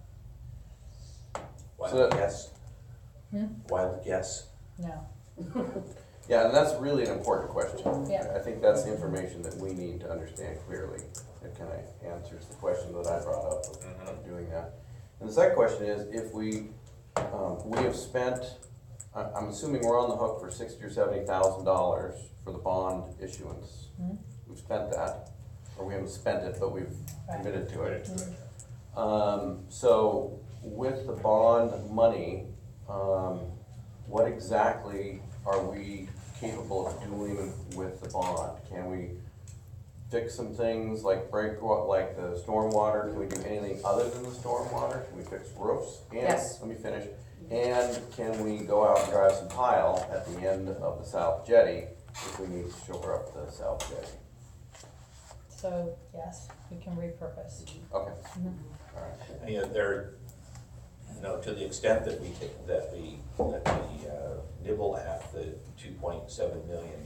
Wild guess? Wild guess? No, Yeah, and that's really an important question. Yeah. I think that's the information that we need to understand clearly. It kind of answers the question that I brought up of doing that. And the second question is, if we have spent, I'm assuming we're on the hook for $60,000 or $70,000 for the bond issuance. We've spent that, or we haven't spent it, but we've committed to it. So with the bond money, what exactly are we capable of doing with the bond? Can we fix some things like like the stormwater? Can we do anything other than the stormwater? Can we fix roofs? And, Yes. let me finish. And can we go out and drive some tile at the end of the south jetty if we need to shore up the south jetty? so, yes, we can repurpose. Okay. All right. You know, there, you know, to the extent that we nibble at the $2.7 million,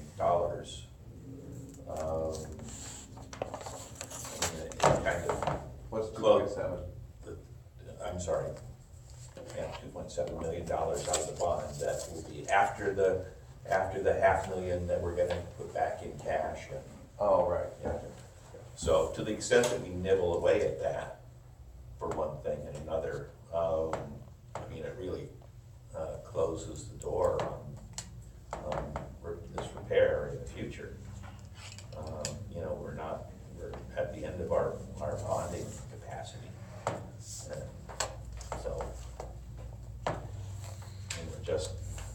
it kind of, What's Close. 2.7? I'm sorry, yeah, $2.7 million out of the bond, that will be after the $500,000 that we're gonna put back in cash. And, Oh, right. yeah. So to the extent that we nibble away at that, for one thing and another, I mean, it really closes the door on this repair in the future. You know, we're at the end of our bonding capacity. And so, and we're just,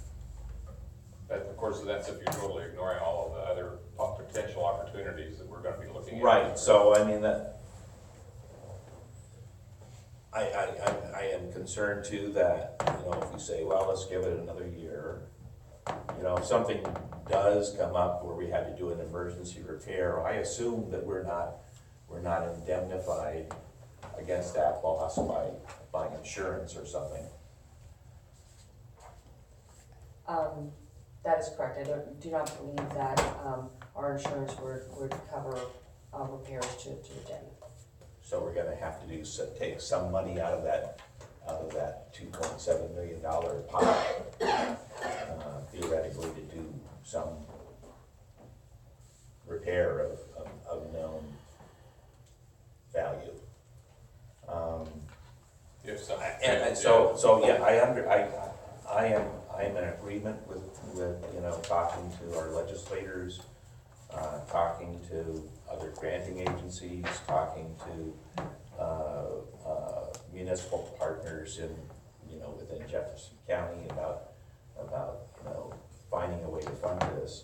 Of course, that's if you're totally ignoring all of the other potential opportunities that we're gonna be looking at. right, so I mean, that, I am concerned too that, you know, if we say, well, let's give it another year, you know, if something does come up where we had to do an emergency repair, I assume that we're not indemnified against that loss by insurance or something. That is correct. I do not believe that our insurance would cover repairs to the jetty. So we're gonna have to take some money out of that $2.7 million pot, theoretically, to do some repair of known value. If something. And so, yeah, I am in agreement with, you know, talking to our legislators, talking to other granting agencies, talking to, municipal partners in, you know, within Jefferson County about, you know, finding a way to fund this.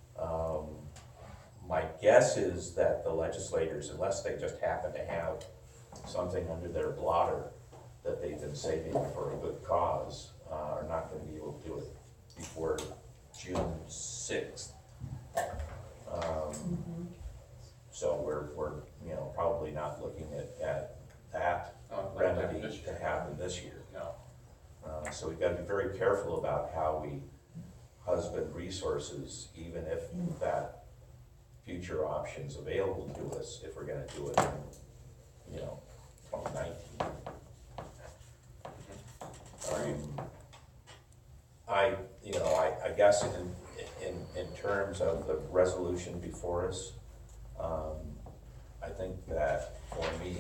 My guess is that the legislators, unless they just happen to have something under their blotter that they've been saving for a good cause, are not gonna be able to do it before June 6th. gotta be very careful about how we husband resources, even if that future option's available to us, if we're gonna do it in, 2019. I guess in terms of the resolution before us, I think that for me,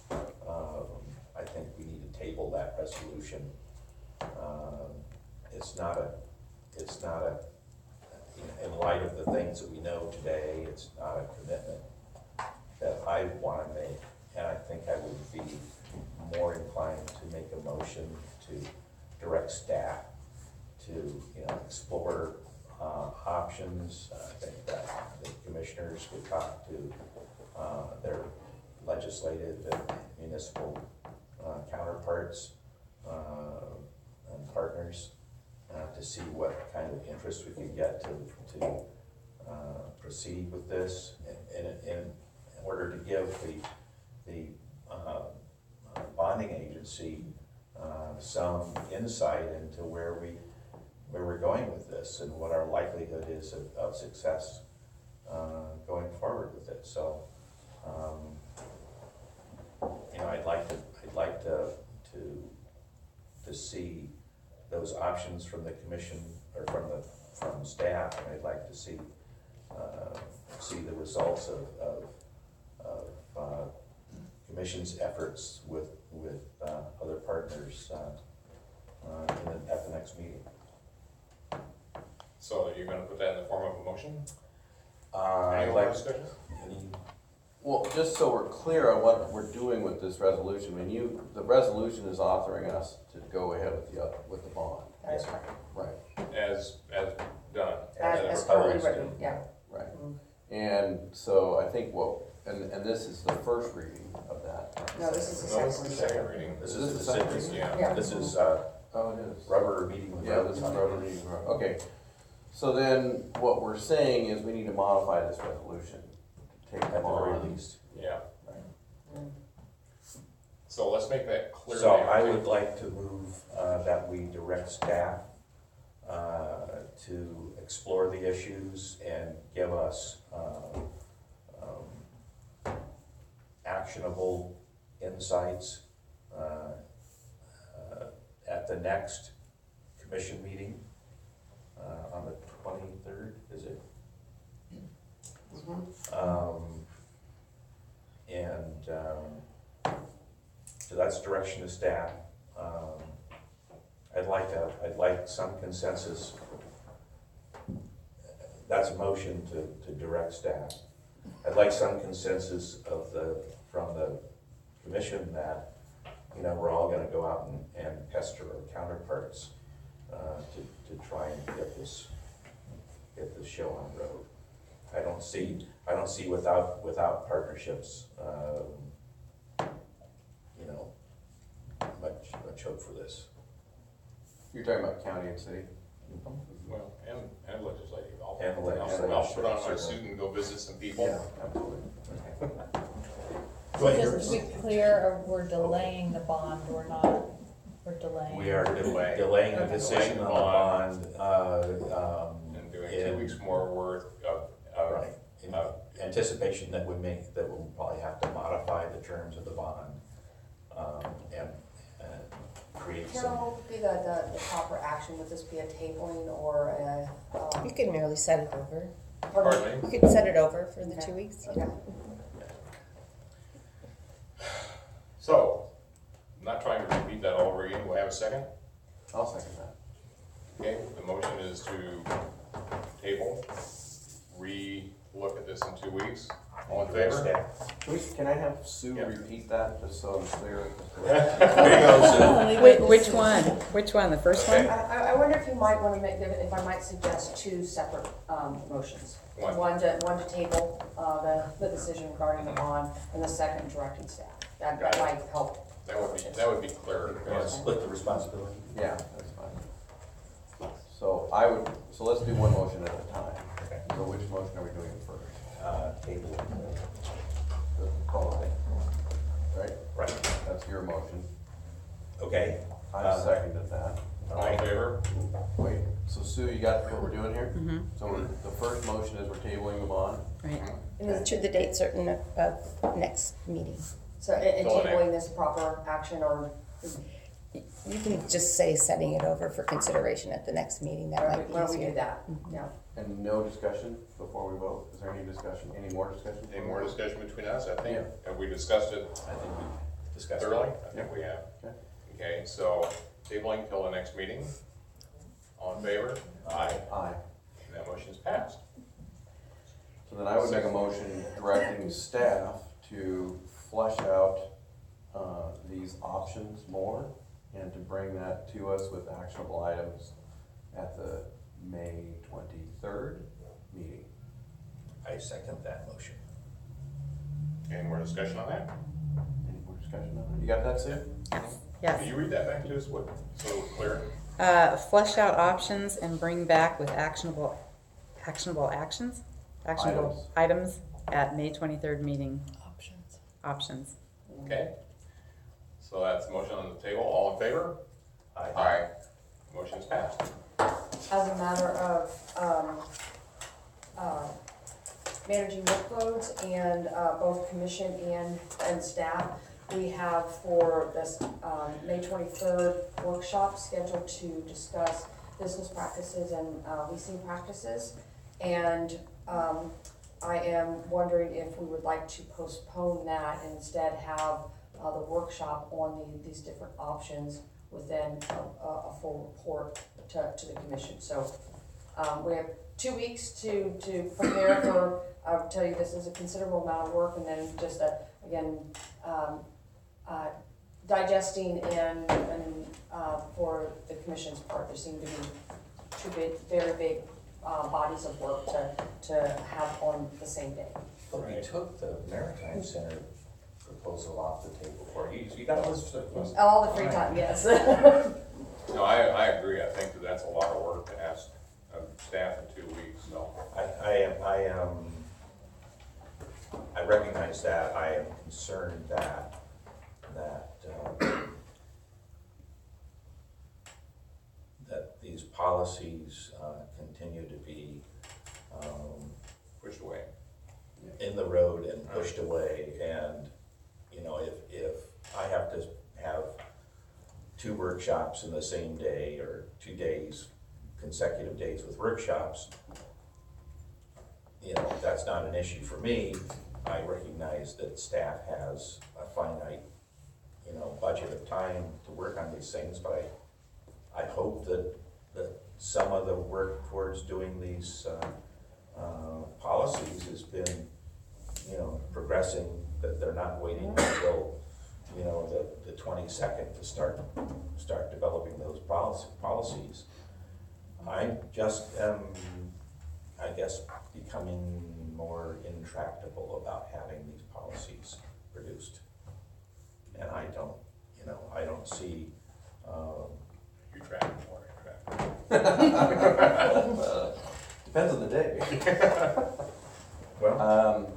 I think we need to table that resolution. It's not a, in light of the things that we know today, it's not a commitment that I wanna make. And I think I would be more inclined to make a motion to direct staff to, explore options. I think that the commissioners would talk to their legislative and municipal counterparts and partners to see what kind of interest we could get to proceed with this in order to give the bonding agency some insight into where we're going with this and what our likelihood is of success going forward with it. So, I'd like to see those options from the commission or from staff, and I'd like to see the results of commission's efforts with other partners at the next meeting. So you're gonna put that in the form of a motion? I'd Any like more discussion? Well, just so we're clear on what we're doing with this resolution, the resolution is authoring us to go ahead with the bond. That is correct. Right, As done. As currently written, yeah. right. And so I think and this is the first reading of that. No, this is the No, this second is one. the second reading. This Is is this the the second city. Yeah. This is Oh, it is. rubber meeting with Yeah, rubber. this is rubber meeting. Okay, so then what we're saying is we need to modify this resolution. Take At the the very bond. least. Yeah. Right. So let's make that clear. So now. I would like to move that we direct staff to explore the issues and give us actionable insights at the next commission meeting on the 23rd, is it? So that's direction to staff. I'd like some consensus. That's a motion to direct staff. I'd like some consensus from the commission that, we're all gonna go out and pester our counterparts to try and get this show on the road. I don't see without partnerships, much hope for this. You're talking about county and city? Well, and legislative. And legislative, I'll put on my certainly. suit and go visit some people. Absolutely. So just to be clear, we're delaying the bond, we're delaying. We are Delay. delaying a Okay. decision on the bond. And doing in- 2 weeks more worth of Right, in anticipation that we'll probably have to modify the terms of the bond, and create some. Carol, what would be the proper action? Would this be a tabling or a? You could merely set it over. Pardon me? You could set it over for the Okay. 2 weeks. Okay. So, I'm not trying to repeat that all over again. Do I have a second? I'll second that. Okay, the motion is to table, re-look at this in 2 weeks. All in Direct favor? staff. Can I have Sue Yeah. repeat that, just so I'm clear? There you go, Sue. Which one? Which one? The first Okay. one? I wonder if you might want to if I might suggest two separate motions. One. One to table the decision regarding the bond, and the second directing staff. That Got it. might help. That would be clear. Yeah, split the responsibility. Yeah, that's fine. So let's do one motion at a time. Okay. So which motion are we doing first? Table. The following, right? Right, That's your motion. okay. I seconded that. All in favor? Wait, so Sue, you got what we're doing here? So the first motion is we're tabling the bond. Right. To the date certain of next meeting. So, and So, tabling this proper action, or You can just say setting it over for consideration at the next meeting, that might be why don't we do easier. that? Yeah. And no discussion before we vote? Is there any discussion, any more discussion? Any more discussion between us? I think, Yeah. have we discussed it I think we discussed. thoroughly? I think we have. Okay. Okay, so tabling till the next meeting. All in favor? Aye. Aye. And that motion's passed. So then I would make a motion directing staff to flesh out these options more and to bring that to us with actionable items at the May 23rd meeting. I second that motion. Any more discussion on that? Any more discussion on it? You got that, Sue? Can Yes. you read that back to us, what, so we're clear? Flesh out options and bring back with actionable actions? Actionable items at May 23rd meeting. Options. Okay. So that's a motion on the table. All in favor? Aye. Motion's passed. As a matter of, managing workloads and, both commission and staff, we have for this, May 23rd workshop scheduled to discuss business practices and, leasing practices. And, I am wondering if we would like to postpone that and instead have, the workshop on these different options within a full report to the commission. So, we have 2 weeks to prepare for, I'll tell you, this is a considerable amount of work, and then just, again, digesting and for the commission's part, there seem to be two very big bodies of work to have on the same day. But we took the Maritime Center proposal off the table for you. You got a list of those? All the free time, yes. No, I agree. I think that that's a lot of work to ask staff in 2 weeks, so. I recognize that. I am concerned that these policies continue to be Pushed away. in the road and pushed away. And, you know, if I have to have 2 workshops in the same day, or 2 days, consecutive days with workshops, you know, that's not an issue for me. I recognize that staff has a finite, you know, budget of time to work on these things, but I hope that some of the work towards doing these policies has been, you know, progressing, that they're not waiting until, you know, the 22nd to start developing those policies. I just am, I guess, becoming more intractable about having these policies produced. And I don't see, You track more, track. Depends on the day. well,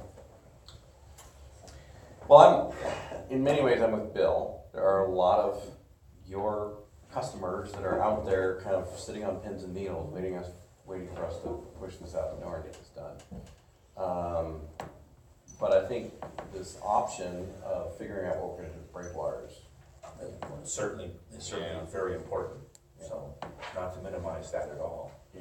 Well, in many ways, I'm with Bill. There are a lot of your customers that are out there kind of sitting on pins and needles, waiting for us to push this out the door and get this done. But I think this option of figuring out what we're gonna do with breakwaters, it's certainly very important, so not to minimize that at all. yeah.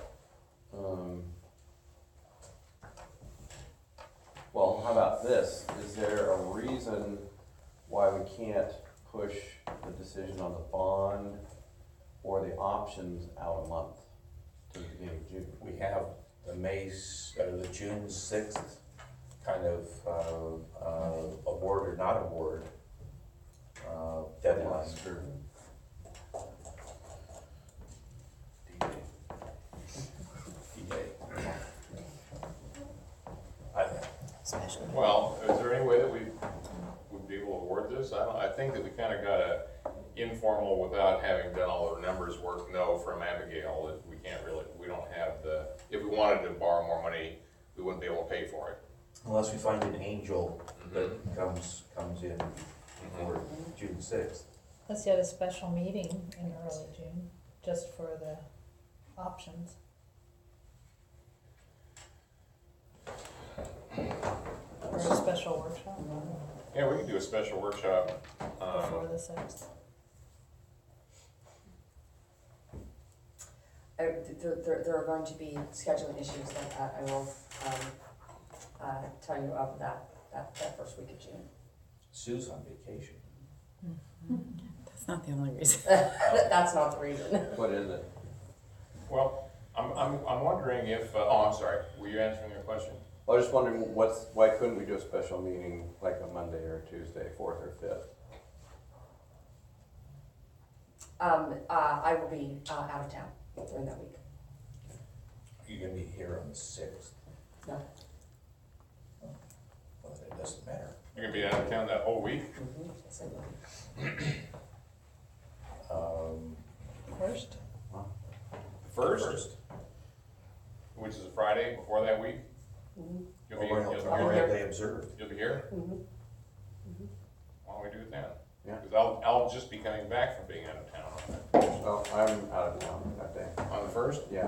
Well, how about this? Is there a reason why we can't push the decision on the bond or the options out a month to the beginning of June? We have the June 6th kind of award or not award deadline. That's true. D-Day. Special. Well, is there any way that we would be able to award this? I think that we kind of got a informal, without having done all the numbers work, no from Abigail, that we don't have if we wanted to borrow more money, we wouldn't be able to pay for it. Unless we find an angel that comes in before June 6th. Plus you had a special meeting in early June. just for the options. Or a special workshop Yeah, we could do a special workshop. before the 6th. There are going to be scheduling issues that I will, tell you of that first week of June. Sue's on vacation. That's not the only reason. That's not the reason. What is it? Well, I'm wondering if, oh, I'm sorry, were you answering your question? I was just wondering why couldn't we do a special meeting like a Monday or a Tuesday, 4th or 5th? I will be, out of town during that week. You're gonna be here on the 6th. No. Well, it doesn't matter. You're gonna be out of town that whole week? Yes, I will. First? The first? Which is a Friday before that week? You'll be, Memorial you'll Memorial be here? Day observed. You'll be here? Mhm. Why don't we do it then? Yeah. Because I'll just be coming back from being out of town Well, I'm out of town that day. on the first. Yeah.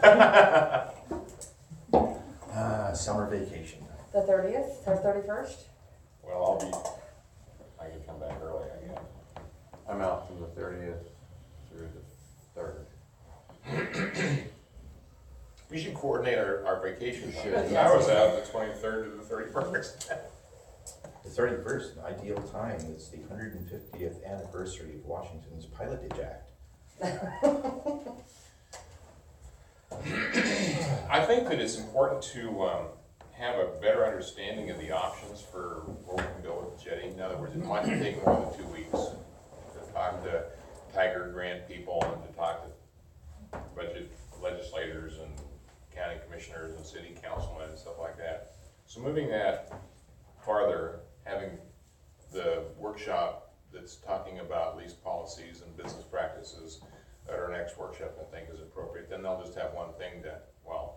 Summer vacation. The 30th or 31st? Well, I can come back early, I guess. I'm out from the 30th through the 3rd. We should coordinate our vacation. We should. I was out the 23rd to the 31st. The 31st, an ideal time, is the 150th anniversary of Washington's Pilotage Act. I think that it's important to have a better understanding of the options for where we can go with the jetty. In other words, it might take more than 2 weeks to talk to Tiger Grant people and to talk to budget legislators and county commissioners and city councilmen and stuff like that. So moving that farther, having the workshop that's talking about lease policies and business practices at our next workshop, I think is appropriate. Then they'll just have one thing to, well,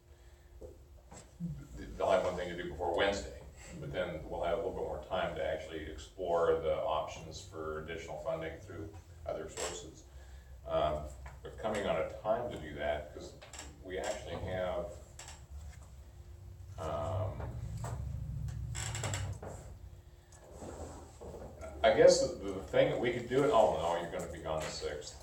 they'll have one thing to do before Wednesday, but then we'll have a little bit more time to actually explore the options for additional funding through other sources. We're coming on a time to do that because we actually have, I guess the thing that we could do it, oh no, you're gonna be gone the 6th.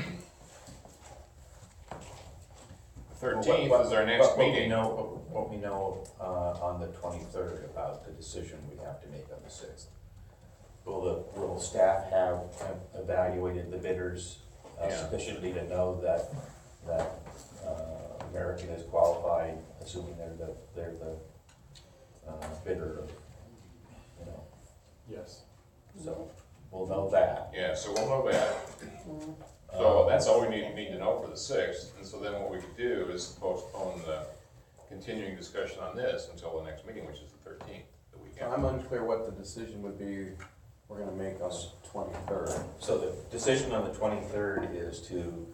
The 13th is our next meeting. What we know on the 23rd about the decision we have to make on the 6th. Will staff have evaluated the bidders Yeah. sufficiently to know that American is qualified, assuming they're the bidder, you know, Yes. so we'll know that. Yeah, so we'll know that. So that's all we need to know for the 6th, and so then what we could do is postpone the continuing discussion on this until the next meeting, which is the 13th, the week So after. I'm unclear what the decision would be we're gonna make on the 23rd. So the decision on the 23rd is to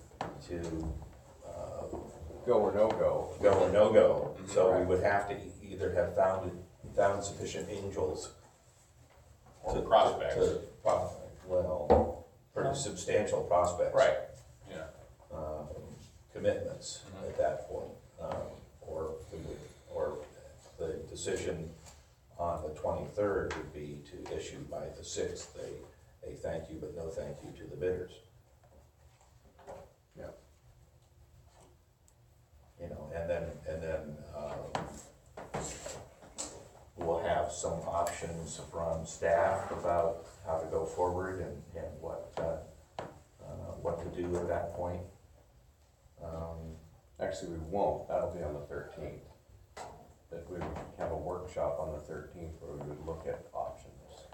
Go or no go. go or no go. Mhm. So we would have to either have found sufficient angels Or to prospects. well, pretty substantial prospects. Right, yeah. Commitments Mhm. at that point. Or the decision on the 23rd would be to issue by the 6th a thank you but no thank you to the bidders. Yeah. You know, and then we'll have some options from staff about how to go forward and what to do at that point. Actually, we won't. That'll be on the 13th. That we would have a workshop on the 13th where we would look at options.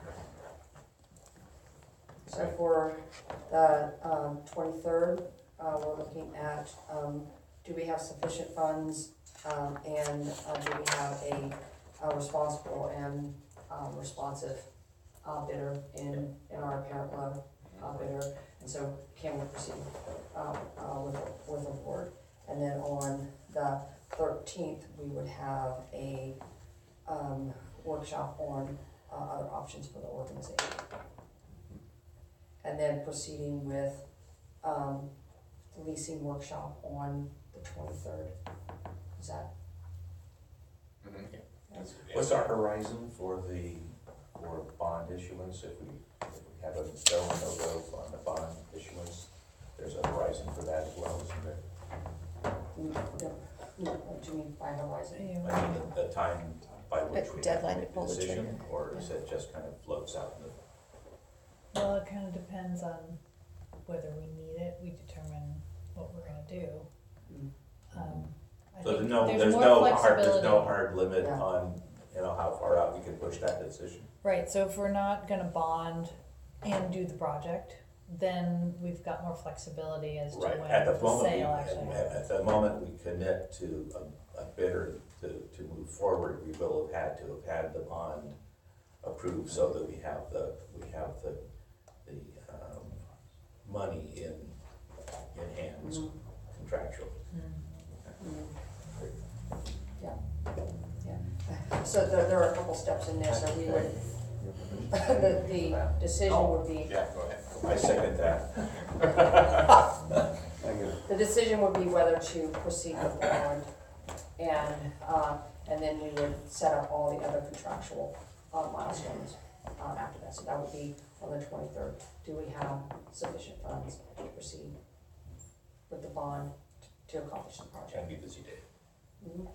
So for the 23rd, we're looking at, do we have sufficient funds, and do we have a responsible and responsive bidder in our apparent low bidder? And so can we proceed with award? And then on the 13th, we would have a workshop on other options for the organization. And then proceeding with the leasing workshop on the 23rd. Is that? What's our horizon for bond issuance, if we have a go or no go on the bond issuance? There's a horizon for that as well, isn't there? No, what do you mean by horizon? I mean, the time by which we have Deadline to to make pull the the decision, trigger. or is it just kind of floats out in the? Well, it kind of depends on whether we need it, we determine what we're gonna do. I So think there's more no flexibility. hard limit Yeah. on, how far out we can push that decision? Right, so if we're not gonna bond and do the project, then we've got more flexibility as to Right, when at the the moment, sale actually happens. at the moment we commit to a bidder to move forward, we will have had the bond approved so that we have the money in hands contractually. So there are a couple steps in there, so we would, the decision would be, Yeah, go ahead. I second that. the decision would be whether to proceed with the bond. And then we would set up all the other contractual milestones after that. So that would be on the 23rd. Do we have sufficient funds to proceed with the bond to accomplish the project? Can be busy day. Mhm.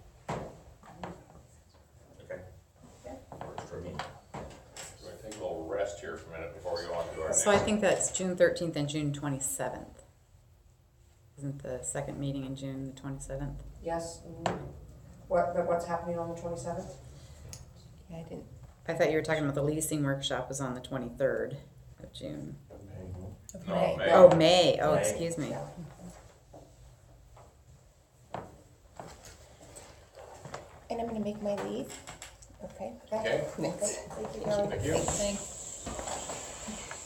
Okay. Okay. Works for me. We're gonna take a little rest here for a minute before we go on to our next. So I think that's June 13th and June 27th. Isn't the second meeting in June the 27th? Yes. What's happening on the 27th? Yeah, I didn't, I thought you were talking about the leasing workshop was on the 23rd of June. Of No, May. May. Oh, May. Oh, May. excuse me. Yeah. and I'm gonna make my leave. Okay. Okay, Thanks. Thank you, Kelly. thank you. Thanks.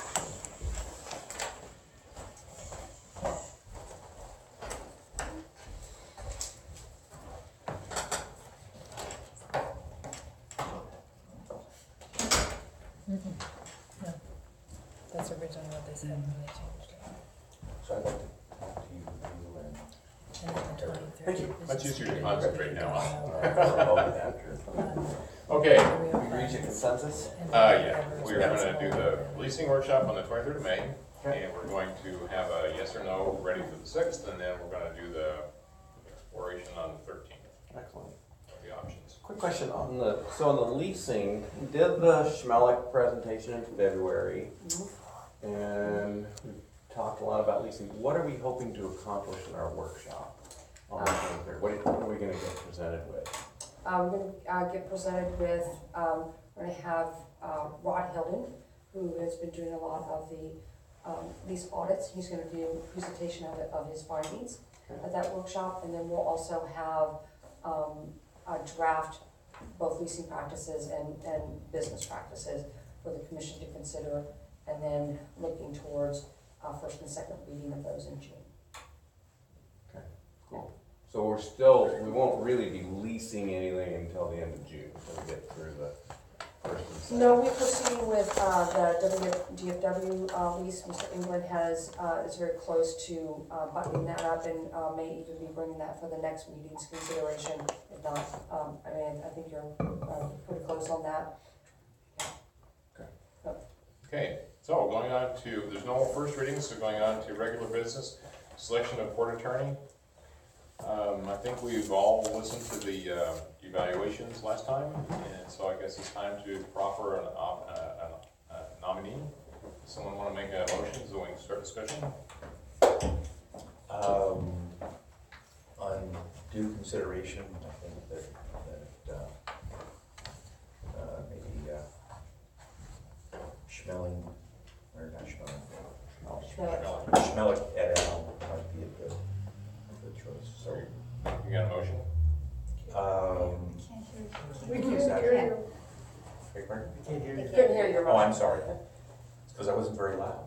No, that's originally what they said when they changed it. So I'd like to talk to you and And then the 23rd. Thank you. Much easier to concentrate now on. after. Okay, We reach a consensus? yeah, we're gonna do the leasing workshop on the 23rd of May, and we're going to have a yes or no ready for the 6th, and then we're gonna do the exploration on the 13th, Excellent. of the options. Quick question on the leasing, we did the Schmelik presentation in February, and we talked a lot about leasing. What are we hoping to accomplish in our workshop on the 23rd? What are we gonna get presented with? We're gonna get presented with, we're gonna have Rod Hilden, who has been doing a lot of the lease audits. He's gonna do a presentation of his findings at that workshop, and then we'll also have a draft, both leasing practices and business practices for the commission to consider, and then looking towards first and second reading of those in June. Okay, cool. So we won't really be leasing anything until the end of June, so we get through the first and second. No, we're proceeding with the DFW lease. Mr. England is very close to buttoning that up, and may even be bringing that for the next meeting's consideration. If not, I think you're pretty close on that. Okay, so going on to, there's no more first readings, so going on to regular business, selection of court attorney. I think we've all listened to the evaluations last time, and so I guess it's time to proffer a nominee. Does someone want to make a motion so we can start discussion? On due consideration, I think that maybe Schmeling, or not Schmeling, Schmelik et al. Might be a good choice, so. You got a motion? We Is can't that- hear you. Beg pardon? Couldn't hear your Oh, I'm motion. sorry. It's because I wasn't very loud.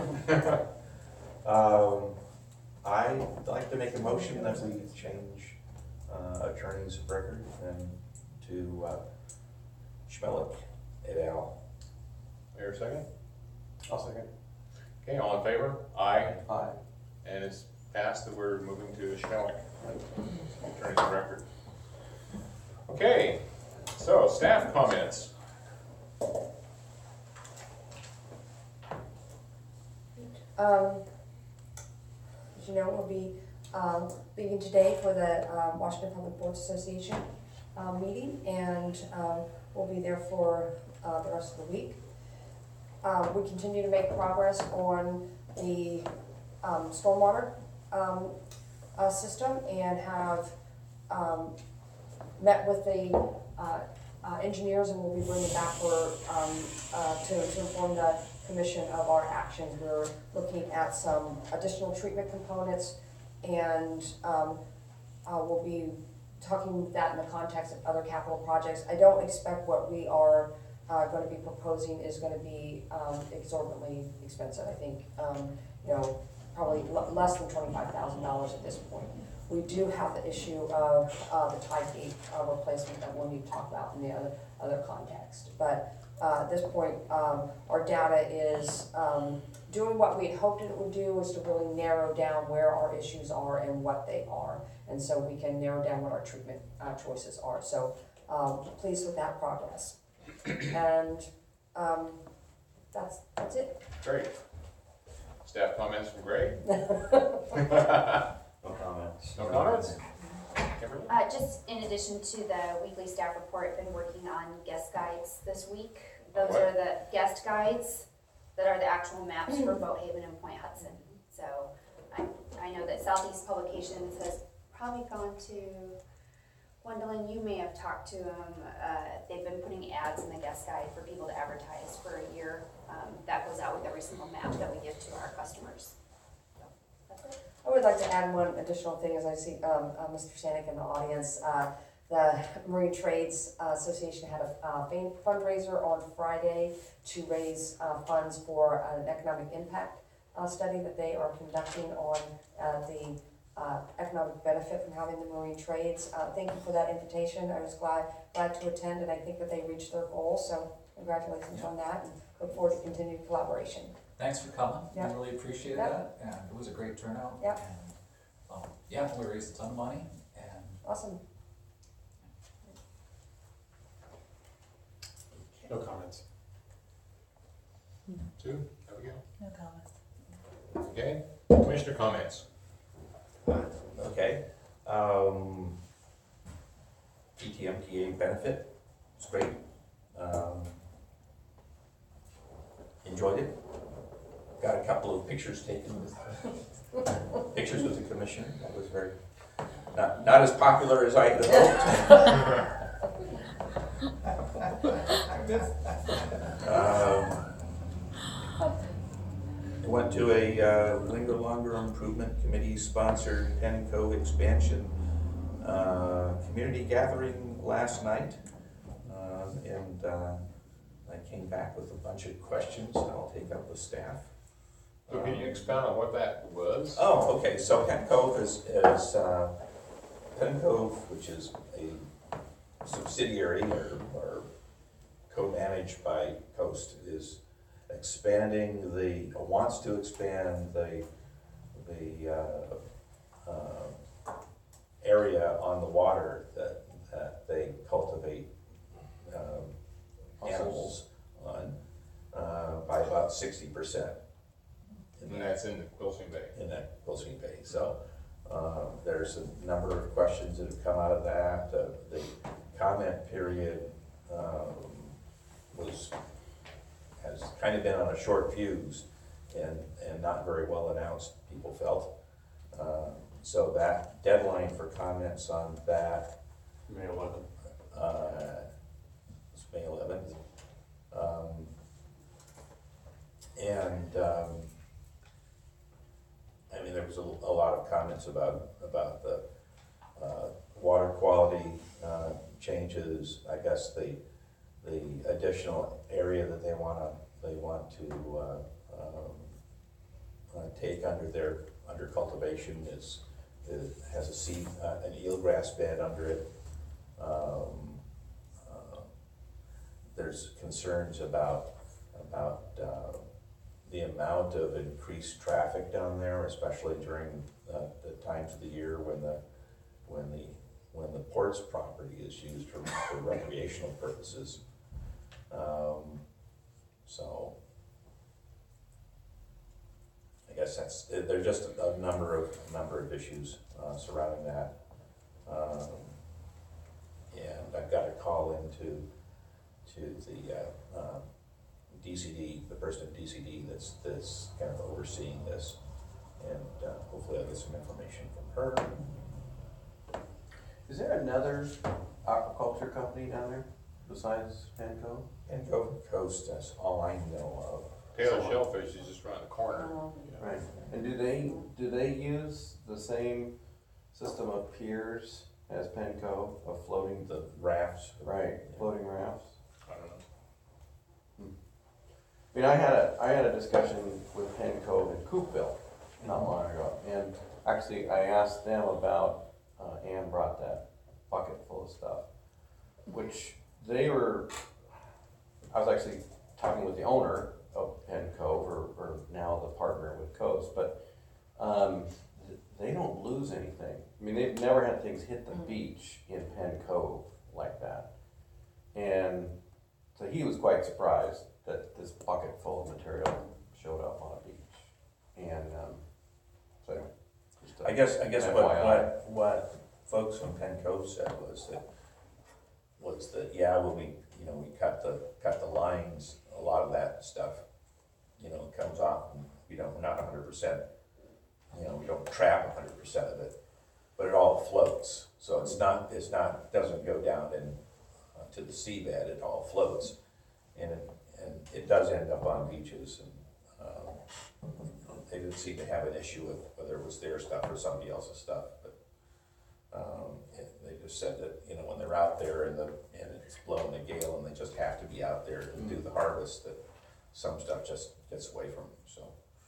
I'd like to make a motion that we change attorneys of record and to Schmelik et al. Here a second? I'll second. Okay, all in favor? Aye. Aye. And it's passed that we're moving to Schmellick, attorney's of record. Okay, so staff comments. As you know, we'll be leaving today for the Washington Public Boards Association meeting, and we'll be there for the rest of the week. We continue to make progress on the stormwater system, and have met with the engineers, and we'll be bringing back for to inform the commission of our actions. We're looking at some additional treatment components, and we'll be talking that in the context of other capital projects. I don't expect what we are going to be proposing is going to be exorbitantly expensive. I think probably less than $25,000 at this point. We do have the issue of the tide gate replacement that we'll need to talk about in the other context. But at this point, our data is doing what we had hoped it would do, is to really narrow down where our issues are and what they are. And so we can narrow down what our treatment choices are. So pleased with that progress. And that's it. Great. Staff comments from Greg? No comments. No comments? Kimberly? Just in addition to the weekly staff report, been working on guest guides this week. Those What? are the guest guides that are the actual maps for Boat Haven and Point Hudson. So I know that Southeast Publications has probably gone to, Gwendolyn, you may have talked to them. They've been putting ads in the guest guide for people to advertise for a year. That goes out with every single map that we give to our customers. So that's it. I would like to add one additional thing as I see Mr. Stanek in the audience. The Marine Trades Association had a fundraiser on Friday to raise funds for an economic impact study that they are conducting on the economic benefit from having the marine trades. Thank you for that invitation. I was glad to attend, and I think that they reached their goal. So congratulations on that, and look forward to continued collaboration. Thanks for coming. Yeah. We really appreciate Yeah. that, and it was a great turnout. Yeah. And we raised a ton of money, and Awesome. No comments. Sue, Abigail? No comments. Okay, commissioner comments. Okay. PTMTA benefit, it's great. Enjoyed it. Got a couple of pictures taken with, pictures with the commissioner. That was very, not as popular as I had hoped. Went to a Linger Longer Improvement Committee sponsored Penco expansion community gathering last night, and I came back with a bunch of questions that I'll take up with staff. So can you expound on what that was? Oh, okay, so Pencove is Pencove, which is a subsidiary or co-managed by Coast, is expanding wants to expand the area on the water that they cultivate animals on by about 60%. And that's in the Quilcene Bay. In that Quilcene Bay. So there's a number of questions that have come out of that. The comment period has kind of been on a short fuse and not very well announced, people felt. So that deadline for comments on that May 11th. was May 11th. I mean, there was a lot of comments about the water quality changes. I guess the additional area that they want to take under cultivation has a seed, an eelgrass bed under it. There's concerns about the amount of increased traffic down there, especially during the times of the year when the port's property is used for recreational purposes. So I guess there's just a number of issues surrounding that. And I've got a call into the DCD, the person at DCD that's kind of overseeing this, and hopefully I'll get some information from her. Is there another aquaculture company down there besides Penco? And Cove Coast, that's all I know of. Taylor Shellfish is just around the corner. Right. And do they use the same system of piers as Penco, of floating, The rafts. right, floating rafts? I don't know. I mean, I had a discussion with Penco in Coopville not long ago, and actually I asked them about, Ann brought that bucket full of stuff, which I was actually talking with the owner of Penco, or now the partner with Coast, but they don't lose anything. I mean, they've never had things hit the beach in Penn Cove like that. And so he was quite surprised that this bucket full of material showed up on a beach. And so anyway, just I guess FYI. what folks from Penn Cove said was that yeah, when we cut the lines, a lot of that stuff comes off, and we're not 100%, we don't trap 100% of it, but it all floats. So doesn't go down to the seabed. It all floats, and it does end up on beaches. And they didn't seem to have an issue with whether it was their stuff or somebody else's stuff. But they just said that when they're out there and it's blowing a gale and they just have to be out there to do the harvest, that some stuff just gets away from them. So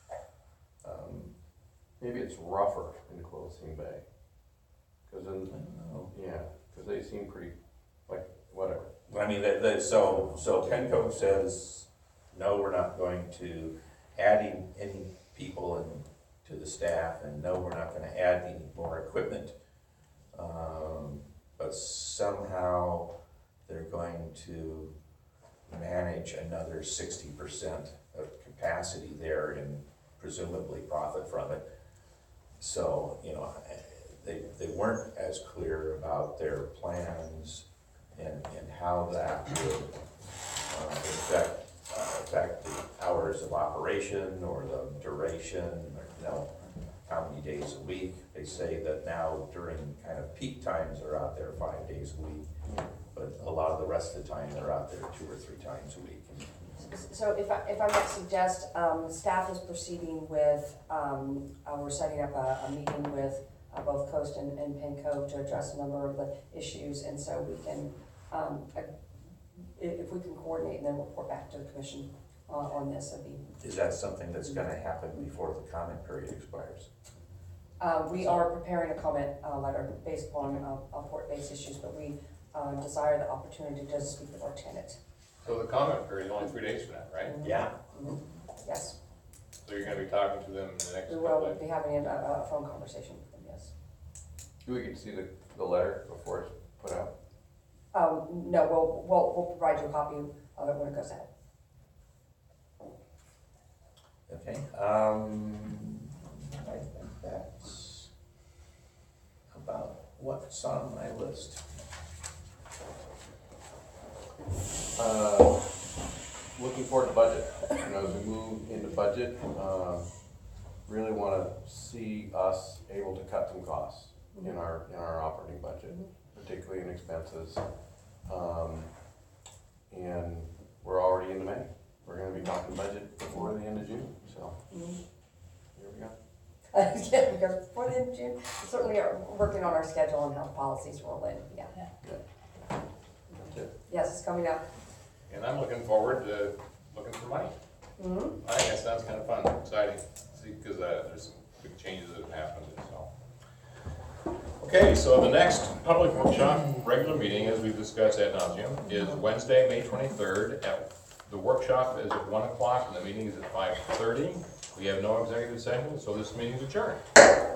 Maybe it's rougher in Quilcene Bay. Cause then, yeah, cause they seem pretty, like, whatever. I mean, so Penco says, no, we're not going to add any people to the staff, and no, we're not gonna add any more equipment. But somehow they're going to manage another 60% of capacity there and presumably profit from it. So, they weren't as clear about their plans and how that would affect the hours of operation or the duration, or how many days a week. They say that now during kind of peak times they're out there 5 days a week, but a lot of the rest of the time they're out there 2 or 3 times a week. So if I might suggest, staff is proceeding with, we're setting up a meeting with both Coast and Penco to address a number of the issues, and so we can, if we can coordinate and then report back to the commission on this, it'd be. Is that something that's gonna happen before the comment period expires? We are preparing a comment letter based upon port-based issues, but we desire the opportunity to speak with our tenant. So the comment period is only 3 days from now, right? Yeah. Mm-hmm. Yes, So you're gonna be talking to them in the next we couple will of be having a phone conversation with them, yes. Do we get to see the letter before it's put out? No, we'll provide you a copy of it when it goes out. Okay, I think that's about what's on my list. Looking forward to budget. As we move into budget, really wanna see us able to cut some costs in our operating budget, particularly in expenses. And we're already into May. We're gonna be talking budget before the end of June, so here we go. Yeah, because before the end of June, we certainly are working on our schedule and how policies roll in, yeah. That's it. Yes, it's coming up. And I'm looking forward to looking for money. Mm-hmm. I think that sounds kind of fun, exciting, see, because there's some big changes that have happened, and so. Okay, so the next public workshop, regular meeting, as we've discussed ad nauseam, is Wednesday, May 23rd at The workshop is at 1 o'clock and the meeting is at 5:30. We have no executive session, so this meeting is adjourned.